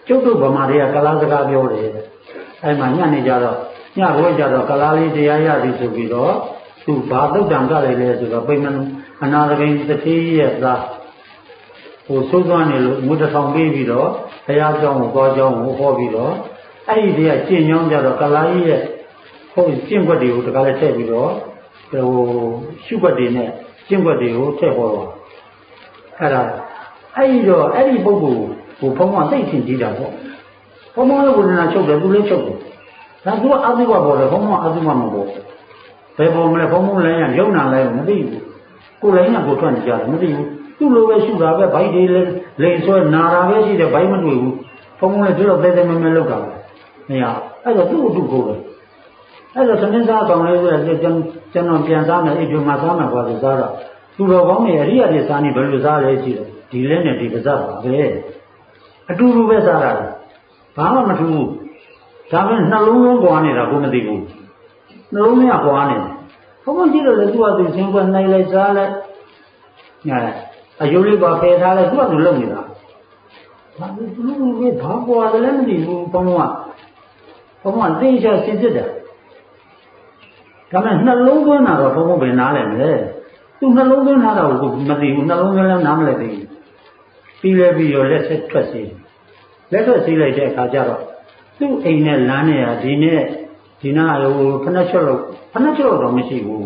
ကျုပ်တို့ဗမာတွေကကလားစကားပြောတယ်အဲ့မှာညနေကြတော့ညဘွဲကြတော့ကလားလေးတရားရသည်ဆိုပြီးတော့သူဘာသုတ်တံကလည်းလဲဆိုတော့ပိမနအနာသကိန်တတိရဲ့သားဟိုစိုးသွမ်းနေလို့ငွေတစ်ထောင်ပေးပြီးတော့တရားကြောင်းကိုသွားကြောင်းကိုဟောပြီးတော့အဲ့ဒီတည်းကကျင့်ကြောင်းကြတော့ကလားကြီးရဲ့ဟိုကျင့်ွက်တွေကိုတကားလည်းထည့်ပြီးတော့ဟိုရှုွက်တွေနဲ့ကျင့်ွက်တွေကိုထည့်ဟောတော့အဲ့ဒါအဲ့ဒီတော့အဲ့ဒီပုဂ္ဂိုလ်ဟိုဘုံကသိထင်ကြည့်တာပေါ့ဘုံကလည်းဝိညာဉ်ချုပ်တယ်သူလည်းချုပ်တယ်ဒါသူကအသုဘပေါ်တယ်ဘုံကအသုဘမပေါ်ဘယ်ပေါ်မလဲဘုံလည်းရယုံနာလဲမသိဘူးကိုယ်လည်းကကိုထွက်နေကြတယ်မသိဘူးသူ့လိုပဲရှုတာပဲဘိုက်တွေလည်းလိန်ဆွဲနာတာပဲရှိတယ်ဘိုက်မတွေ့ဘူးဘုံလည်းဒီလိုတဲတဲမဲမဲလောက်တာပဲမရအဲ့တော့သူ့အတူကိုယ်ပဲအဲ့တော့သမင်းစားကောင်လေးဆိုကျွန်တော်ပြန်စားမယ်အိမ်ပြမှာစားမှာပါဆိုစားတော့သူတော်ကောင်းတွေအရိယာတွေစားနေဘယ်လိုစားလဲရှိတယ်ဒီလဲနဲ့ဒီပါးစပ်ပါပဲအတူတူပဲစားတာဘာမှမထူးဘူးဒါပေမဲ့နှလုံးလုံးကွာနေတာကိုမသိဘူးနှလုံးထဲကွာနေတယ်ဘုံကြည့်လို့လေသူ့အတူသင်္ကွနိုင်လိုက်စားလိုက်ညာအယုလေးပါဖယ်ထားလိုက်သူ့အတူလုံနေတာဘာလို့သူတို့ကဘာကွာတယ်လဲမသိဘူးဘုံကသိချင်စစ်စစ်တယ်ဒါပေမဲ့နှလုံးသွင်းတာတော့ဘုံဘယ်နားလဲမလဲသူနှလုံးသွင်းထားတာကိုမသိဘူးနှလုံးသွင်းလည်းနားမလဲသိဘူးပြီးလဲပြီးရောလက်ဆက်ထွက်စီလက်ထွက်စီလိုက်တဲ့အခါကျတော့သူ့အိမ်နဲ့လမ်းနဲ့ဟာဒီနာဟိုဖနှက်ချွတ်တော့မရှိဘူး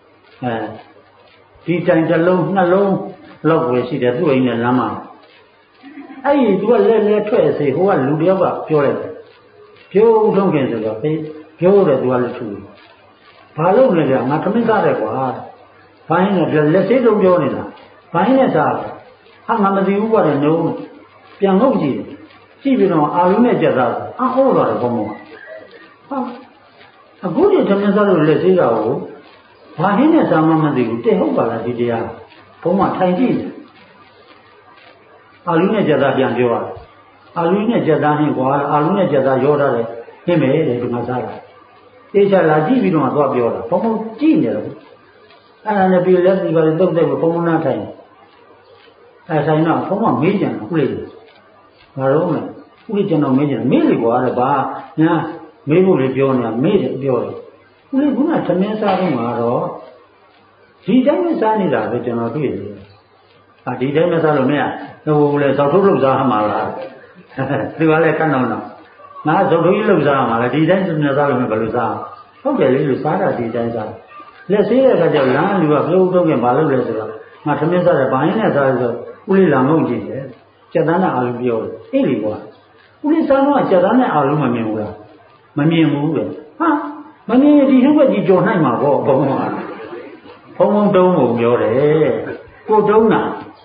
ဒီတိုင်တစ်လုံးနှလုံးလောက်ပဲရှိတယ်သူ့အိမ်နဲ့လမ်းမှာအဲ့ဒီသူကလက်ထွက်စီဟိုကလူတယောက်ကပြောလိုက်တယ်ပြောဦးထုံးခင်ဆိုတော့ပြောတယ်သူကလည်းထူဘာလို့လဲကြာငါသမင်းစားတယ်ကွာဘိုင်းနဲ့လက်သေးတုံးပြောနေတာဘိုင်းနဲ့စားဟာငါမသိဘူးကွာတဲ့နှုံးပြန်ဟုတ်ကြည့်ပြီးတော့အာလူနဲ့ကြက်သားအော်လာတယ်ဘုံဘုံဟာအခုဒီသမင်းစားလို့လက်သေးတာကိုဘာဟင်းနဲ့စားမှမသိဘူးတဲ့ဟုတ်ပါလားဒီတရားဘုံကထိုင်ကြည့်တယ်အာလူနဲ့ကြက်သားပြန်ပြောရတယ်အာလူနဲ့ကြက်သားဟင်းကွာအာလူနဲ့ကြက်သားရောထားတယ်ဟင်းမယ်တဲ့ဒီမှာစားတာတေချာလာကြည့်ပြီးတော့သွားပြောတာဘုံဘုံကြည့်နေတယ်အဲ့ဒါနဲ့ပြီးလက်စီပါလေတုတ်တဲ့ဘုံနာထိုင်အဲ့ဆိုင်တော့ဘုံကမေးကြတယ်ခုလေးငါတော့လည်းခုလေးကျွန်တော်မေးကြတယ်မေးလေကွာတဲ့ဘာညာမေးဖို့လေပြောနေတာမေးတယ်ပြောတယ်ခုလေးခုနသမင်းစားတော့မှာတော့ဒီတိုင်းမစားနေတာပဲကျွန်တော်တွေ့တယ်ဒီတိုင်းမစားလို့မရဟိုလေသောက်ထုတ်လို့စားမှာလားဒီကလည်းခဏတော့ငါဇုတ်ထုတ်ကြီးလို့စားမှာလားဒီတိုင်းသမင်းစားလို့မဘယ်လိုစားဟုတ်တယ်လေလို့စားတာဒီတိုင်းစားလက်ဆေးတဲ့အခါကျလမ်းလူကပြုံးတုံးကဘာလုပ်လဲဆိုတော့ငါသမင်းစားတယ်ဘာရင်းနဲ့စားလို့ဆိုဦးလေးလာမုံကြည့်တယ်စက်သားနဲ့အာလူပြောတယ်အေးလေကွာဦးလေးစားတော့စက်သားနဲ့အာလူမမြင်ဘူးလားမမြင်ဘူးပဲဟာမမြင်ဒီဟိုဘက်ကြီးကြော်နိုင်မှာပေါ့ဘုံကဖုံတုံးကိုပြောတယ်ကိုတုံးတာ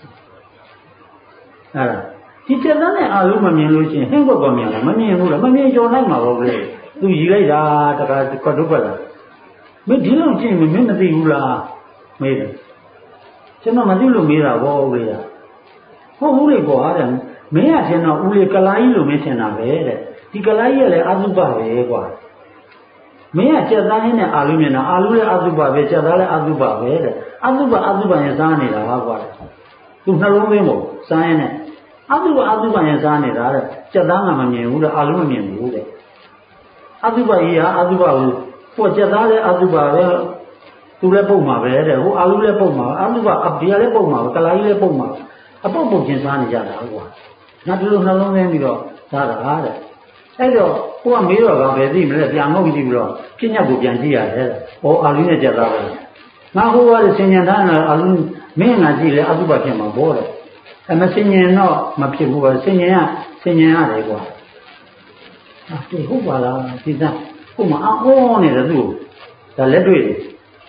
အဲ့ဒါဒီစက်သားနဲ့အာလူမမြင်လို့ရှိရင်ဟင်းဘက်ကမြင်လားမမြင်ဘူးလားမမြင်ကြော်နိုင်မှာပေါ့ကလေးသူယူလိုက်တာတခါခွတ်ထုတ်ပတ်လာမင်းဒီလောက်ကြည့်မင်းမသိဘူးလားမေးတယ်ကျွန်တော်မသိလို့မေးတာဘောဦးလေးကဟုတ်ဘူးလေကွာတဲ့မင်းကထင်တော့ဦးလေးကလာကြီးလို့မင်းထင်တာပဲတဲ့ဒီကလာကြီးကလည်းအသုဘပဲကွာမင်းကစက်သားဟင်းနဲ့အာလူမြင်တာအာလူလည်းအသုဘပဲစက်သားလည်းအသုဘပဲတဲ့အသုဘရင်စားနေတာကွာသူနှလုံးသွင်းဖို့စားရင်နဲ့အသုဘရင်စားနေတာတဲ့စက်သားကမမြင်ဘူးတဲ့အာလူမမြင်ဘူးတဲ့အသုဘကြီးဟာအသုဘကိုပို့စက်သားလည်းအသုဘပဲသူလည်းပုတ်မှာပဲတဲ့ဟိုအာလူလည်းပုတ်မှာအသုဘဒီကလည်းပုတ်မှာကလာကြီးလည်းပုတ်မှာအပုတ်ပုတ်ချင်းစားနေကြတာကွာငါဒီလိုနှလုံးသွင်းပြီးတော့စားတာတဲ့အဲ့တော့ကိုကမေးတော့ကပဲသိမလဲပြန်ငုတ်ကြည့်ပြီးတော့ပြညတ်ကိုပြန်ကြည့်ရတယ်ဟောအာလူနဲ့ကြက်သားပဲငါဟိုကလည်းစင်ញံထားတယ်အာလူမင်းငါကြည့်လေအသုဘဖြစ်မှာဘောတဲ့မစင်ញံတော့မဖြစ်ဘူးပဲစင်ញံရတယ်ကွာဒီဟုတ်ပါလားဒီစားကိုမအော်နေတယ်သူ့ဒါလက်တွေ့တယ်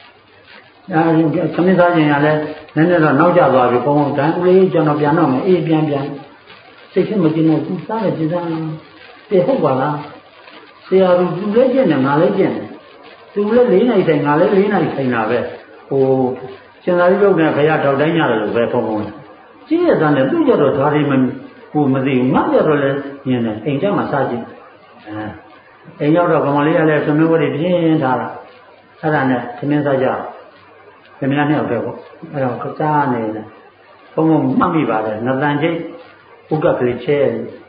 သမင်းစားခြင်းရလဲနည်းနည်းတော့နောက်ကျသွားပြီဘုံတန်းဦးလေးကျွန်တော်ပြန်တော့မယ်အေးပြန်စိတ်ထဲမကျင်တော့သူစားတယ်ကျင်စားတယ်ဟုတ်ပါလားဆရာသူလည်းကျင်တယ်ငါလည်းကျင်တယ်သူလည်း၄နိုင်ဆိုင်ငါလည်း၄နိုင်ဆိုင်တာပဲဟိုရှင်သာရိပုတ္တရာခရထောက်တိုင်းရတယ်လို့ပဲဘုံကျင်းရတဲ့နဲ့သူ့ကြတော့ဓာရီမကိုမသိဘူးငါကြတော့လည်းမြင်တယ်အိမ်ထဲမှာစားကြည့်အိမ်ရောက်တော့ကမလေးကလည်းသမင်းဝတ်တွေပြင်းထားတာအဲ့ဒါနဲ့သမင်းစားကြခင်ဗျားနဲ့ဟုတ်တယ်ပေါ့အဲ့တော့ကစားနေတယ်ဘုံမှတ်မိပါတယ်နတန်ချိတ်ဥက္ကကလေးချဲ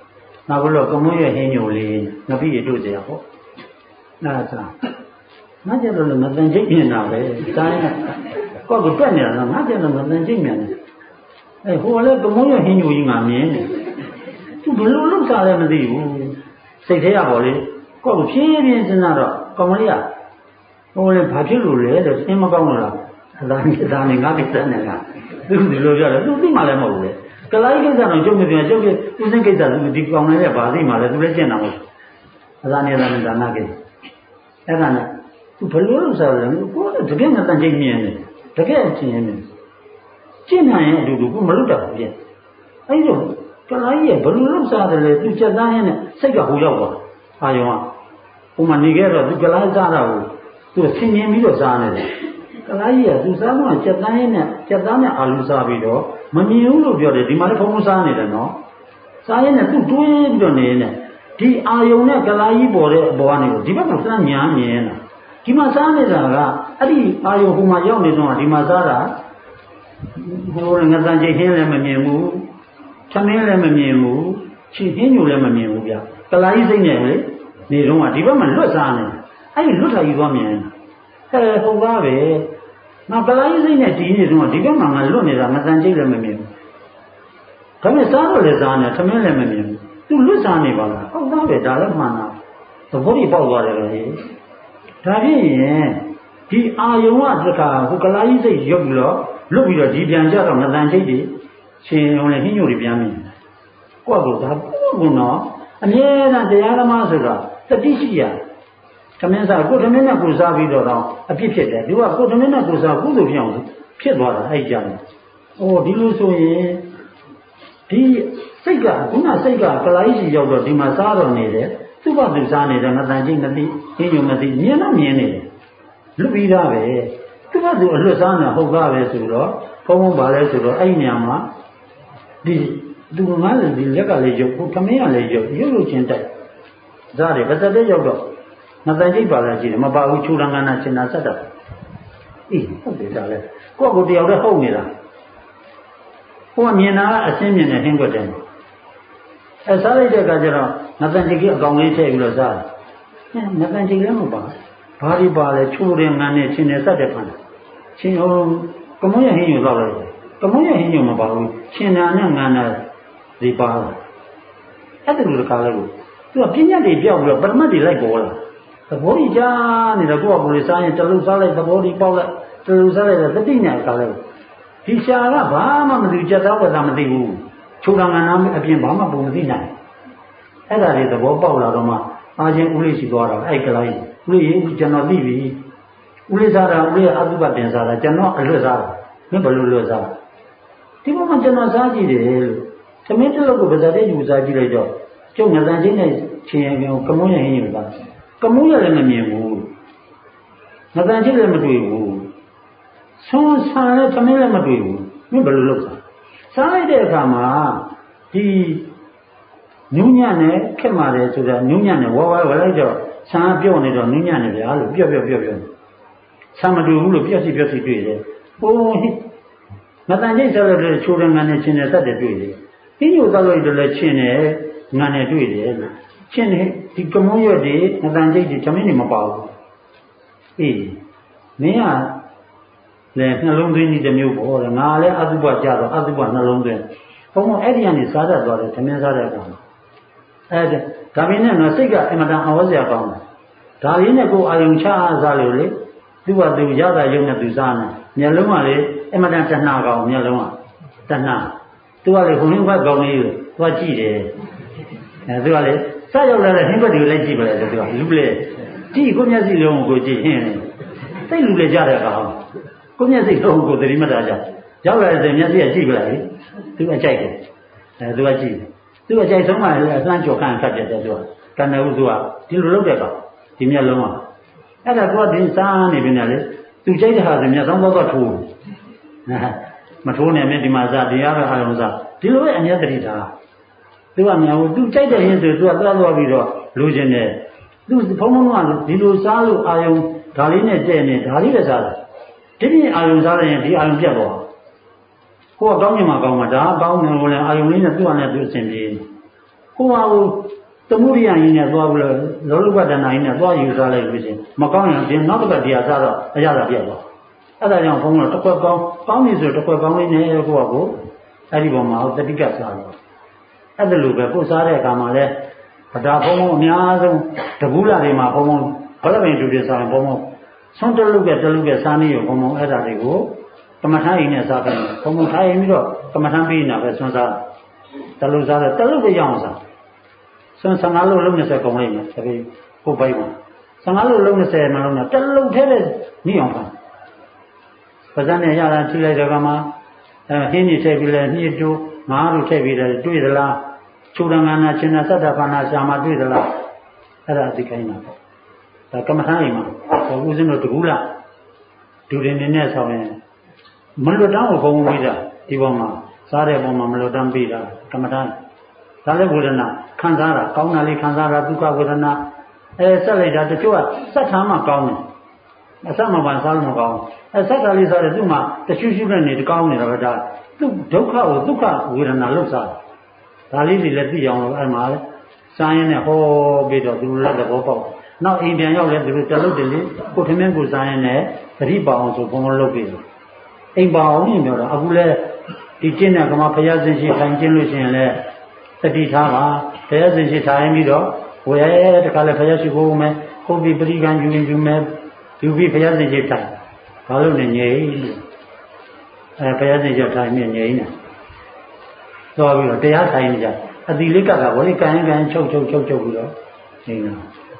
နောက်ဘလို့ကမွန်းရဟင်းညိုလေးငပိရတို့စရာပေါ့နားစားငါကျတော့လည်းမတန်ချိတ်မြင်တာပဲတိုင်းကောက်ကိုတွက်နေတာတော့ငါကျတော့မတန်ချိတ်မြင်တယ်ဟိုလည်းကမွန်းရဟင်းညိုကြီးငါမြင်တယ်သူဘလို့လုပ်စားလဲမသိဘူးစိတ်ထဲရပါလေကောက်ကိုဖြည်းဖြည်းစဉ်းစားတော့ကောင်မလေးကဟိုလည်းဘာဖြစ်လို့လဲဆိုအင်းမကောင်းလို့လားအသာနေငါကိစ္စနဲ့ကသူဒီလိုပြောတယ်သူသိမှလည်းမဟုတ်ဘူးလေကလိုက်ကိစ္စတော့ကျုပ်မပြောကျုပ်ကဦးစင်းကိစ္စသူဒီကောင်လေးကဘာသိမှလဲသူလည်းကျင့်တာမဟုတ်အသာနေတာနဲ့ဒါနကိစ္စအဲ့ဒါနဲ့သူဘလို့လို့ဆိုတယ်ကိုယ်တကယ်ငါတန်ချိန်မြင်တယ်တကယ်အချင်းမြင်ကျင့်နိုင်ရင်အတူတူကိုမလုပ်တော့ဘူးပြအဲ့ဒီတော့ကလိုက်ရဲ့ဘလို့လို့စားတယ်လေသူချက်သားရဲ့နဲ့စိတ်ကဟိုရောက်သွားအာယုံကဟိုမှာနေခဲ့တော့သူကလိုက်စားတာကိုသူဆင်ញင်ပြီးတော့စားနေတယ်ကလိုက်ရဲ့သူစားတော့ချက်သားရဲ့နဲ့ချက်သားနဲ့အာလူစားပြီးတော့မမြင်ဘူးလို့ပြောတယ်ဒီမှာလည်းဖုံးဖုံးစားနေတယ်နော်စားရဲ့နဲ့သူတွေးပြီးတော့နေနေဒီအာယုံနဲ့ကလာကြီးပေါ်တဲ့အပေါ်ကနေဒီဘက်ကစမ်းညာမြင်နေတာဒီမှာစားနေတာကအဲ့ဒီအာယုံဟိုမှာရောက်နေတော့ဒီမှာစားတာဟိုငတန်ချိတ်ဟင်းလည်းမမြင်ဘူးသမင်းလည်းမမြင်ဘူးချီဟင်းညိုလည်းမမြင်ဘူးဗျကလာကြီးစိတ်နဲ့လေနေတော့ကဒီဘက်မှာလွတ်စားနေအဲ့ဒီလွတ်ထားယူသွားမြင်ဟုတ်သားပဲငါကလာကြီးစိတ်နဲ့ဒီနေတော့ဒီဘက်မှာငါလွတ်နေတာငတန်ချိတ်လည်းမမြင်ဘူးဒါပေမဲ့စားတော့လည်းစားနေသမင်းလည်းမမြင်ဘူးသူလွတ်စားနေပါလားဟုတ်သားပဲဒါလည်းမှန်တာသဘောကြီးပေါက်သွားတယ်လေဒါဖြင့်ရင်ဒီအာယုံကတခါဟိုကလာကြီးစိတ်ရုပ်ပြီးတော့လွတ်ပြီးတော့ဒီပြန်ကြတော့ငတန်ချိတ်တွေရှင်ုံနဲ့ဟင်းညိုတွေပြန်မြင်ကိုယ့်ကိုဒါဘုံတော့အမြဲတမ်းတရားဓမ္မဆိုတာတတိရှိရသမင်းစားကိုသမင်းနဲ့ကိုစားပြီးတော့အပြစ်ဖြစ်တယ်သူကကိုသမင်းနဲ့ကိုစားကုသိုလ်ဖြစ်အောင်ဖြစ်သွားတာအဲ့ကြတယ်ဒီလိုဆိုရင်ဒီစိတ်ကခုနစိတ်ကကလိုက်စီရောက်တော့ဒီမှာစားတော့နေတယ်သူ့ဘာသူစားနေတယ်ငတန်ချင်းမသိဟင်းညိုမသိမြင်တော့မြင်နေတယ်လွတ်ပြီးသားပဲသူ့ဘာသူအလွတ်စားနေဟုတ်ကားပဲဆိုတော့ဘုံဘုံပါလဲဆိုတော့အဲ့ညမှာဒီသူငါလည်းဒီလက်ကလေးရုပ်ကိုသမင်းကလည်းရုပ်လို့ချင်းတိုက်စားတယ်ဗသက်တဲ့ရောက်တော့ငတန်ချိတ်ပါလဲရှိတယ်မပါဘူးချူရံကနာစင်နာဆက်တာအေးဟုတ်တယ်ဒါလဲကိုယ့်ကိုယ်တယောက်တည်းဟုတ်နေတာဟိုကမြင်တာကအရှင်းမြင်တဲ့ဟင်းကွက်တယ်စားလိုက်တဲ့အခါကျတော့ငတန်ချိတ်ကအကောင်လေးထည့်ပြီးတော့စားတယ်ငတန်ချိတ်လည်းမပါဘာဒီပါလဲချူတယ်ငန်းနဲ့ချင်းနဲ့ဆက်တဲ့ဖန်ချင်းဟိုကမွန်းရဟင်းယူတော့လိုက်ကမွန်းရဟင်းညုံမပါဘူးရှင်နာနဲ့ငါနာဒီပါလာအဲ့ဒါလိုတခါလဲကိုသူကပြဉ္ညာတွေပြောက်ပြီးတော့ပရမတ်တွေလိုက်ပေါ်လာသဘောကြီးကြားနေတော့ကိုယ့်အကူလေးစားရင်တလူစားလိုက်သဘောကြီးပေါက်လိုက်တလူစားလိုက်တော့တတိညာခါလဲဒီရှာကဘာမှမသိကြက်သားဝတ်သားမသိဘူးချိုးတာငါနာအပြင်ဘာမှပုံမသိနိုင်အဲ့ဒါတွေသဘောပေါက်လာတော့မှအာချင်းဦးလေးရှိသွားတာအဲ့ကလေးဦးလေးကျွန်တော်သိပြီဦးလေးစားတာဦးလေးကအတုပတင်စားတာကျွန်တော်အလွတ်စားတာမင်းဘယ်လိုလွတ်စားဒီဘက်မှာကျွန်တော်စားကြည့်တယ်လို့သမင်းတစ်လုပ်ကိုဗဇာတဲ့ယူစားကြည့်လိုက်တော့ကျုပ်ငတန်ချင်းနဲ့ချင်းရင်ကမုန်းရဟင်းယူပါကမုန်းရလည်းမမြင်ဘူးငတန်ချင်းလည်းမတွေ့ဘူးဆွမ်းဆန်လည်းသမင်းလည်းမတွေ့ဘူးမင်းဘယ်လိုလုပ်စားလိုက်တဲ့အခါမှာဒီနုညံ့နဲ့ခက်မာတယ်ဆိုတာနုညံ့နဲ့ဝါဝလိုက်တော့ဆန်ပြော့နေတော့နုညံ့နေဗျာလို့ပြော့ဆန်မတွေ့ဘူးလို့ပြက်စီတွေ့တယ်ဟိုငတန်ချိတ်စားလို့ချိုးတယ်ငန်းနဲ့ချင်းနဲ့ဆက်တယ်တွေ့တယ်ဟင်းညိုသားလို့လည်းချင်းနဲ့ငန်းနဲ့တွေ့တယ်လို့ချင်းနဲ့ဒီကမုန်းရွက်တွေငတန်ချိတ်တွေသမင်းတွေမပါဘူးအေးမင်းကလည်းနှလုံးသွင်းကြီးတစ်မျိုးပေါ့ငါလည်းအတုပကြတော့အတုပနှလုံးသွင်းဘုံအဲ့ဒီကနေစားတတ်သွားတယ်သမင်းစားတဲ့ကောင်အဲ့ဒါပေမဲ့နော်စိတ်ကအမတန်အဝတ်စရာကောင်းတယ်ဒါလေးနဲ့ကိုယ်အာယုံချစားလို့လေသူ့ဘာသူရတာရုံနဲ့သူစားနေမျက်လုံးကလေအမတန်တဏှာကောင်မျက်လုံးကတဏှာသူကလေခုံရင်းဘက်ကောင်လေးကိုသူကကြည့်တယ်သူကလေစရောက်လာတဲ့ဟင်းဘက်တွေကိုလည်းကြည့်ပါလေသူကလူလေကြည့်ကိုမျက်စိလုံးကိုကြည့်ဟင်းနေစိတ်လူလေကြတဲ့ကောင်ကိုမျက်စိလုံးကိုသတိမထားကြရောက်လာတဲ့မျက်စိကကြည့်ပါလေသူကကြိုက်တယ်သူကကြည့်သူကကြိုက်ဆုံးမှလည်းအလှမ်းကြော်ခန့်ခတ်တယ်သူကကံတယ်ဥသူကဒီလိုလုပ်တဲ့ကောင်ဒီမျက်လုံးကအဲ့ဒါကဒီစားနေပြီနဲ့လေသူကြိုက်တဲ့ဟာဆိုမျက်စောင်းတော့ထိုးမထိုးနဲ့မြင်ဒီမှာစားတရားပဲအာရုံစားဒီလိုပဲအမြတ်တတိထားသူကမြောင်သူကြိုက်တဲ့ရင်ဆိုသူကသွားပြီးတော့လိုချင်တယ်သူဘုံဘုံကဒီလိုစားလို့အာရုံဒါလေးနဲ့တဲ့နေဒါလေးပဲစားတယ်ဒီပြင်အာရုံစားလိုက်ရင်ဒီအာရုံပြတ်သွားကိုကကောင်းမြင်မှာကောင်းမှာဒါကောင်းတယ်လို့လည်းအာရုံလေးနဲ့သူ့အနေနဲ့သူအဆင်ပြေကိုဟာကိုသမုဒိယရင်းနဲ့သွားပြီးလောလုပတ္တနာရင်းနဲ့သွားယူစားလိုက်လို့ရှိရင်မကောင်းရင်ဒီနောက်တစ်ပတ်တရားစားတော့အရသာပြတ်သွားအဲ့ဒါကြောင့်ဘုန်းတော်တစ်ခွက်ကောင်းပြီဆိုတစ်ခွက်ကောင်းလေးနဲ့ကိုယ့်ကိုအဲ့ဒီပေါ်မှာတတိကစားတယ်အဲ့ဒါလိုပဲကိုစားတဲ့အခါမှာလဲဗဒါဘုံအများဆုံးတကူးလာတွေမှာဘုံဘလပင်တူတွေစားရင်ဘုံဆွန်းတလုကစားနေရဘုံအဲ့ဒါတွေကိုကမ္မထာအိမ်နဲ့စားတယ်ဘုံထိုင်ပြီးတော့ကမ္မထာပြီးနေတာပဲဆွန်းစားတလုစားတယ်တလုပဲရအောင်စားဆွန်း15လုံးလုံး20ကုန်လိုက်မယ်ဒါပေကိုပိုက်ပါ15လုံးလုံး20မလုံးနဲ့တလုထဲတဲ့နှိအောင်ပါပဇာနဲ့ရတာထိလိုက်တဲ့ကမှာဟင်းကြီးထည့်ပြီးလဲညှစ်တို့ငါးတို့ထည့်ပြီးတယ်တွေ့သလားချိုးတန်ငါနာချင်းနာသတ္တဘာနာရှာမတွေ့သလားအဲ့ဒါသိခိုင်းတာပေါ့ဒါကမ္မထာအိမ်မှာဦးဇင်းတို့တကူးလားဒူရင်နေနဲ့ဆောင်ရင်မလွတ်တမ်းကိုဘုံပြီးတာဒီပေါ်မှာစားတဲ့ပေါ်မှာမလွတ်တမ်းပြီးတာကမ္မထာဒါလည်းဝေဒနာခံစားတာကောင်းတာလေးခံစားတာဒုက္ခဝေဒနာဆက်လိုက်တာတချို့ကစက်ထားမှကောင်းတယ်အစမှပန်စားလို့မကောင်းစက်ထားလေးစားတယ်သူ့မှာတရှုရှုနဲ့နေကောင်းနေတာပဲဒါသူ့ဒုက္ခကိုဒုက္ခဝေဒနာလောက်စားဒါလေးတွေလည်းသိအောင်လို့အဲ့မှာစားရင်လည်းဟောပြီးတော့သူလည်းသဘောပေါက်နောက်အိမ်ပြန်ရောက်လဲသူတို့တလုတ်တလေကိုထမင်းကိုစားရင်လည်းသတိပေါအောင်ဆိုဘုံဘုံလုပ်ပြီးအိမ်ပေါအောင်ညပြောတော့အခုလဲဒီကျင့်တဲ့ကမ္ဘာဘုရားရှင်ရှိထိုင်ကျင့်လို့ရှိရင်လည်းတတိထားပါဘုရားရှင်ရှိထိုင်ပြီးတော့ဝယ်တခါလဲဘုရားရှိခိုးမယ်ခုပြီးပရိကံယူရင်ယူမယ်ယူပြီးဘုရားရှင်ရှိထိုင်ဘာလို့နေငြိမ်ဘုရားရှင်ရှိထိုင်မြင်ငြိမ်နေတော့ပြီးတော့တရားထိုင်နေကြအတိလေးကဝလိကံချုပ်ပြီးတော့နေနေတာ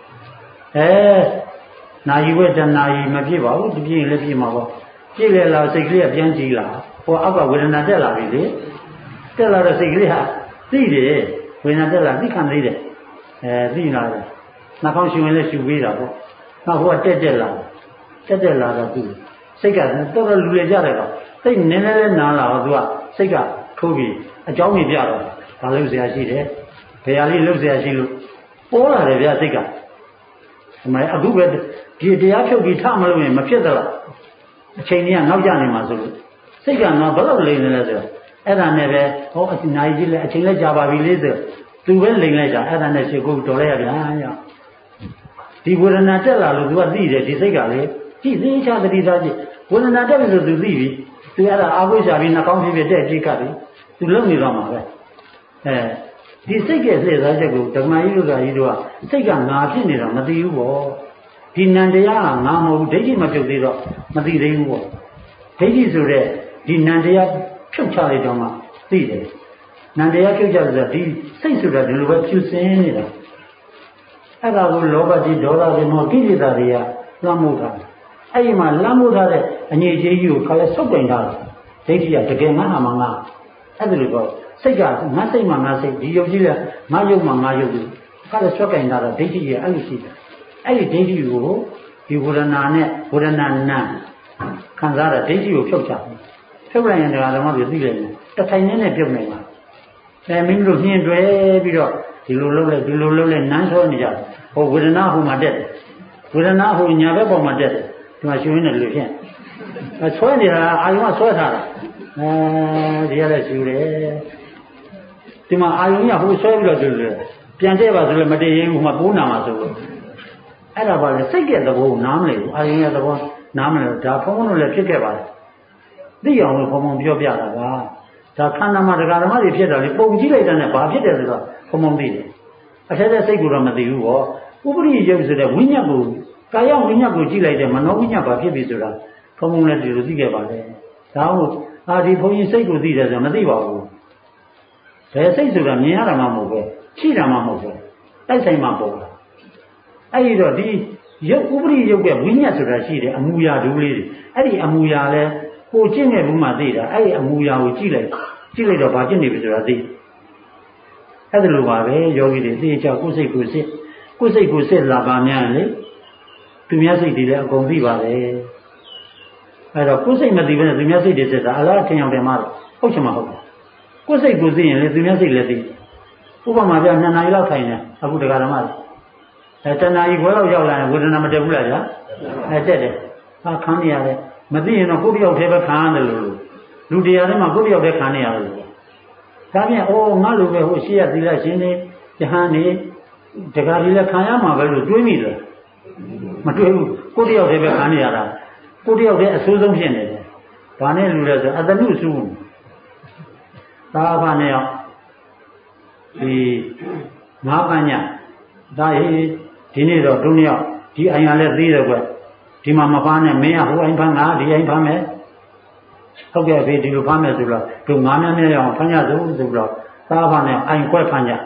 နာယီဝတ္တနာယီမပြည့်ပါဘူးတပြည့်လည်းပြည့်မှာပေါ့ပြည့်လေလားစိတ်ကလေးကပြန်ကြည့်လာဟောအောက်ကဝေဒနာတက်လာပြီလေတက်လာတော့စိတ်ကလေးဟာသိတယ်ဝေဒနာတက်လာသိခံသေးတယ်သိလာတယ်နှာခေါင်းရှင်ဝင်လည်းရှူပေးတာပေါ့နောက်ဟိုကတက်လာတော့သူစိတ်ကတော်တော်လူရကြတယ်ကောင်စိတ်နည်းနည်းလေးနားလာတော့သူကစိတ်ကထိုးပြီးအကြောင်းကြီးပြတော့ဘာလို့ဆရာရှိတယ်ဘယ်ဟာလေးလုပ်ဆရာရှိလို့ပေါ်လာတယ်ဗျာစိတ်ကဒီမှာအခုပဲဒီတရားဖြုတ်ပြီးထမလို့ရင်မဖြစ်သလားအချိန်ကြီးကနောက်ကျနေမှာဆိုလို့စိတ်ကတော့ဘယ်လောက်လိမ်နေလဲဆိုတော့အဲ့ဒါနဲ့ပဲဟောအနာကြီးလဲအချိန်လဲကြာပါပြီလေဆိုသူပဲလိမ်လိုက်တာအဲ့ဒါနဲ့ရှေ့ကိုတော်လိုက်ရဗျာဒီဝေဒနာတက်လာလို့သူကသိတယ်ဒီစိတ်ကလေကြည့်သေးချာတတိသားကြည့်ဝေဒနာတက်ပြီဆိုသူသိပြီသူအဲ့ဒါအာဟုရှာပြီးနှာခေါင်းဖြစ်ဖြစ်တက်ကြည့်ကပ်ပြီသူလုံနေတော့မှာပဲဒီစိတ်ရဲ့လှည့်စားချက်ကိုဓမ္မကြီးတို့ကကြီးတို့ကစိတ်ကငါဖြစ်နေတာမသိဘူးပေါ့ဒီနန္တရားကငါမဟုတ်ဘူးဒိဋ္ဌိမပြုတ်သေးတော့မသိသေးဘူးပေါ့ဒိဋ္ဌိဆိုတဲ့ဒီနန္တရားဖြုတ်ချလိုက်တော့မှသိတယ်နန္တရားဖြုတ်ချဆိုတာဒီစိတ်ဆိုတာဒီလိုပဲဖြူစင်းနေတာအဲ့ဒါကိုလောဘကြီးဒေါသကြီးမောကိလေသာတွေကလွှမ်းမိုးထားတယ်အဲ့ဒီမှာလွှမ်းမိုးထားတဲ့အငြိအကျေးကြီးကိုခါလဲဆုပ်ပင်ထားတယ်ဒိဋ္ဌိကတကယ်ငါဟာမှငါအဲ့ဒါလိုပေါ့စိတ်ကငါစိတ်မှငါစိတ်ဒီယုတ်ကြီးလဲငါယုတ်မှငါယုတ်ဘူးခါလဲဆွဲကင်ထားတော့ဒိဋ္ဌိရဲ့အဲ့လိုရှိတယ်အဲ့ဒီဒိဋ္ဌိကိုဒီဝေဒနာနဲ့ဝေဒနာနံခံစားတဲ့ဒိဋ္ဌိကိုဖြုတ်ချတယ်ဖြုတ်လိုက်ရင်ဒါဓမ္မပြသိလိုက်တယ်တထိုင်နဲ့ပြုတ်နိုင်ပါမိမိတို့နှင်းတွဲပြီးတော့ဒီလိုလုပ်လိုက်နန်းဆွဲနေကြတယ်ဟိုဝေဒနာဟိုမှာတက်တယ်ဝေဒနာဟိုညာဘက်ပေါ်မှာတက်တယ်ဒီမှာရှင်ရင်းနဲ့လူဖြင့်ဆွဲနေတာအာယုံကဆွဲထားတာဒီရတဲ့ရှူတယ်ဒီမှာအာယုံကဟိုဆွဲပြီးတော့တူတယ်ပြန်တဲ့ပါဆိုလည်းမတည်ရင်ဟိုမှာပိုးနာမှာဆိုလို့အဲ့ဒါပါလေစိတ်ရဲ့သဘောနားမလဲဘူးအာယုံရဲ့သဘောနားမလဲဒါဖုံးဖုံးလို့လည်းဖြစ်ခဲ့ပါလေသိအောင်လို့ဖုံးဖုံးပြောပြတာပါဒါခန္ဓာမှာတရားဓမ္မတွေဖြစ်တာလေပုံကြည့်လိုက်တဲ့နဲ့ဘာဖြစ်တယ်ဆိုတော့ဖုံးဖုံးသိတယ်အထက်တဲ့စိတ်ကတော့မသိဘူးပေါ့ဥပရိယုတ်ဆိုတဲ့ဝိညာဉ်ကိုကာယဝိညာဉ်ကိုကြည့်လိုက်တဲ့မနောဝိညာဉ်ဘာဖြစ်ပြီဆိုတာဖုံးဖုံးလည်းဒီလိုသိခဲ့ပါလေဒါဟုတ်ဒီဘုန်းကြီးစိတ်ကိုသိတယ်ဆိုတော့မသိပါဘူးဘယ်စိတ်ဆိုတာမြင်ရတာမှမဟုတ်ပဲရှိတာမှမဟုတ်ပဲတိုက်ဆိုင်မှပေါ်တာအဲ့ဒီတော့ဒီရုပ်ဥပရိယုတ်ရဲ့ဝိညာဉ်ဆိုတာရှိတယ်အမူအရာဒူးလေးတွေအဲ့ဒီအမူအရာလဲကိုကျင့်ခဲ့ဘူးမှသိတာအဲ့ဒီအမူအရာကိုကြည့်လိုက်တော့ဘာဖြစ်နေပြီဆိုတာသိအဲ့ဒါလိုပါပဲယောဂီတွေသိကြကိုယ်စိတ်ကိုစစ်လာပါများလေသူများစိတ်တွေလည်းအကုန်သိပါတယ်အဲ့တော့ကိုယ်စိတ်မသိဘဲနဲ့သူများစိတ်တွေစစ်တာအလားထင်အောင်တယ်မှာဟုတ်ချင်မှာဟုတ်တယ်ကိုယ်စိတ်ကိုသိရင်လေသူများစိတ်လည်းသိဥပမာပြ2 နာရီလောက်ထိုင်နေအခုတရားဓမ္မတဏှာကြီးဘွဲလောက်ရောက်လာရင်ဝေဒနာမတက်ဘူးလားဗျာတက်တယ်ခန်းနေရတယ်မသိရင်တော့ကိုယ်တယောက်တည်းပဲခံရတယ်လို့လူတရားထဲမှာကိုယ်တယောက်တည်းခံနေရတယ်လို့ဒါပြန်ငါလိုပဲဟိုရှေ့ရသီလရှင်နေ Jahani, the Garilla Kayama, but do me there. Matu, put out the Kanyara, put out the Susan Jenny, Panel at the new soon. Tavanea, the Mapanya, Dai, Dinero, Dunia, the Ayala Leader, Timamapana, Mea, who I'm Panga, the Impame. Okay, we do Pamazula, to Mamma, Panya Zula, Tavana, I'm quite Panya.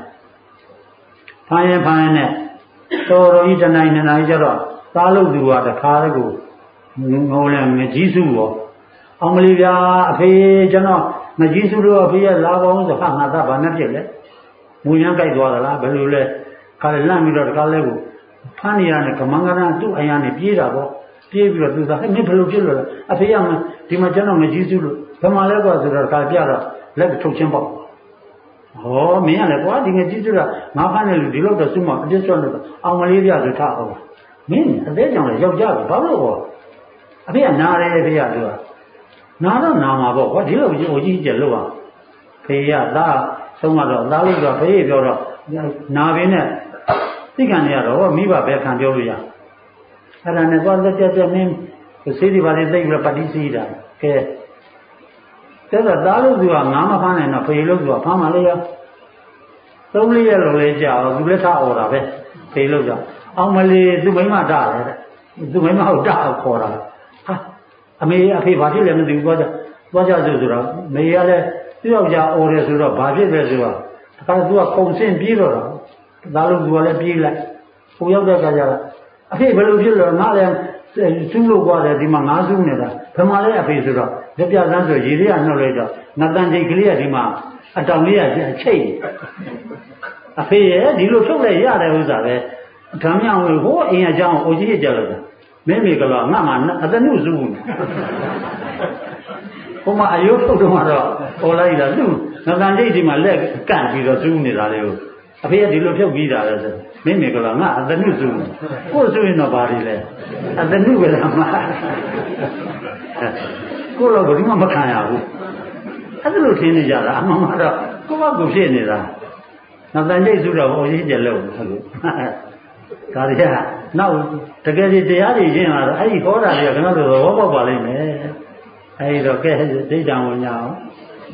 Pine, so each a 9 and Ijara, Talu do at the cargo, Nolan, Jisu, Amelia, Pejano, Majisu, Pia, Lava, the Hanada, Banajele, Muyanka Dwala, Belule, Kalamida, Kalebu, Pania, Kamangana, two Ayani, Pirabo, Pira to the Nipple, a young Timajano, Majisu, Pamalago, the Kapiara, let to Chimbo. Oh, me and what in a digital, Mahan, below the Suma, this one, Amalia to Tahoe. Mean, they don't have job, Pablo. I be a Nare, Nada Nama, what you eat a lower. Paya, La, some other, La, Pay, Navina, Tigania, Miva, Becandoria. And I never let their name, the city, but they were Patisida. Okay. There's a dollar to a Namapan and a payload to a Pamalia. Only a Loja, Guleta or a bit, payload. Only do my daughter, do my daughter for her. I may a pay party lemon do what I do. May I Yoja or a sort of Baji Resua. I do a consent bureau. Dalu do a pila. Who have the I pay Beluga, Malam, Sulu water, the Manazunera, Pamala Pisura. The Piazza, Giria, no later, Nathan de Clear, Dima, a Tamia, Chay. A fair, you look so late, Yada, Tamian will go in a jam or Jala. Maybe Nama at the new zoom. Oma, I hope tomorrow, or later, do. Nathan de my leg can't be the zoom is a fair, you look so good. Maybe Galana at the new zoom. What's doing nobody there? At the new Go over Makaya. I don't know any other. Mamma, go up to see it. Now, then they do the yellow. Now, to get it the other, I thought I had another overballing. I don't get it down now.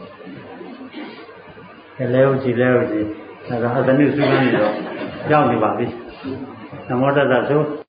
Hello, the new Sudan. Young about this. And what does that do?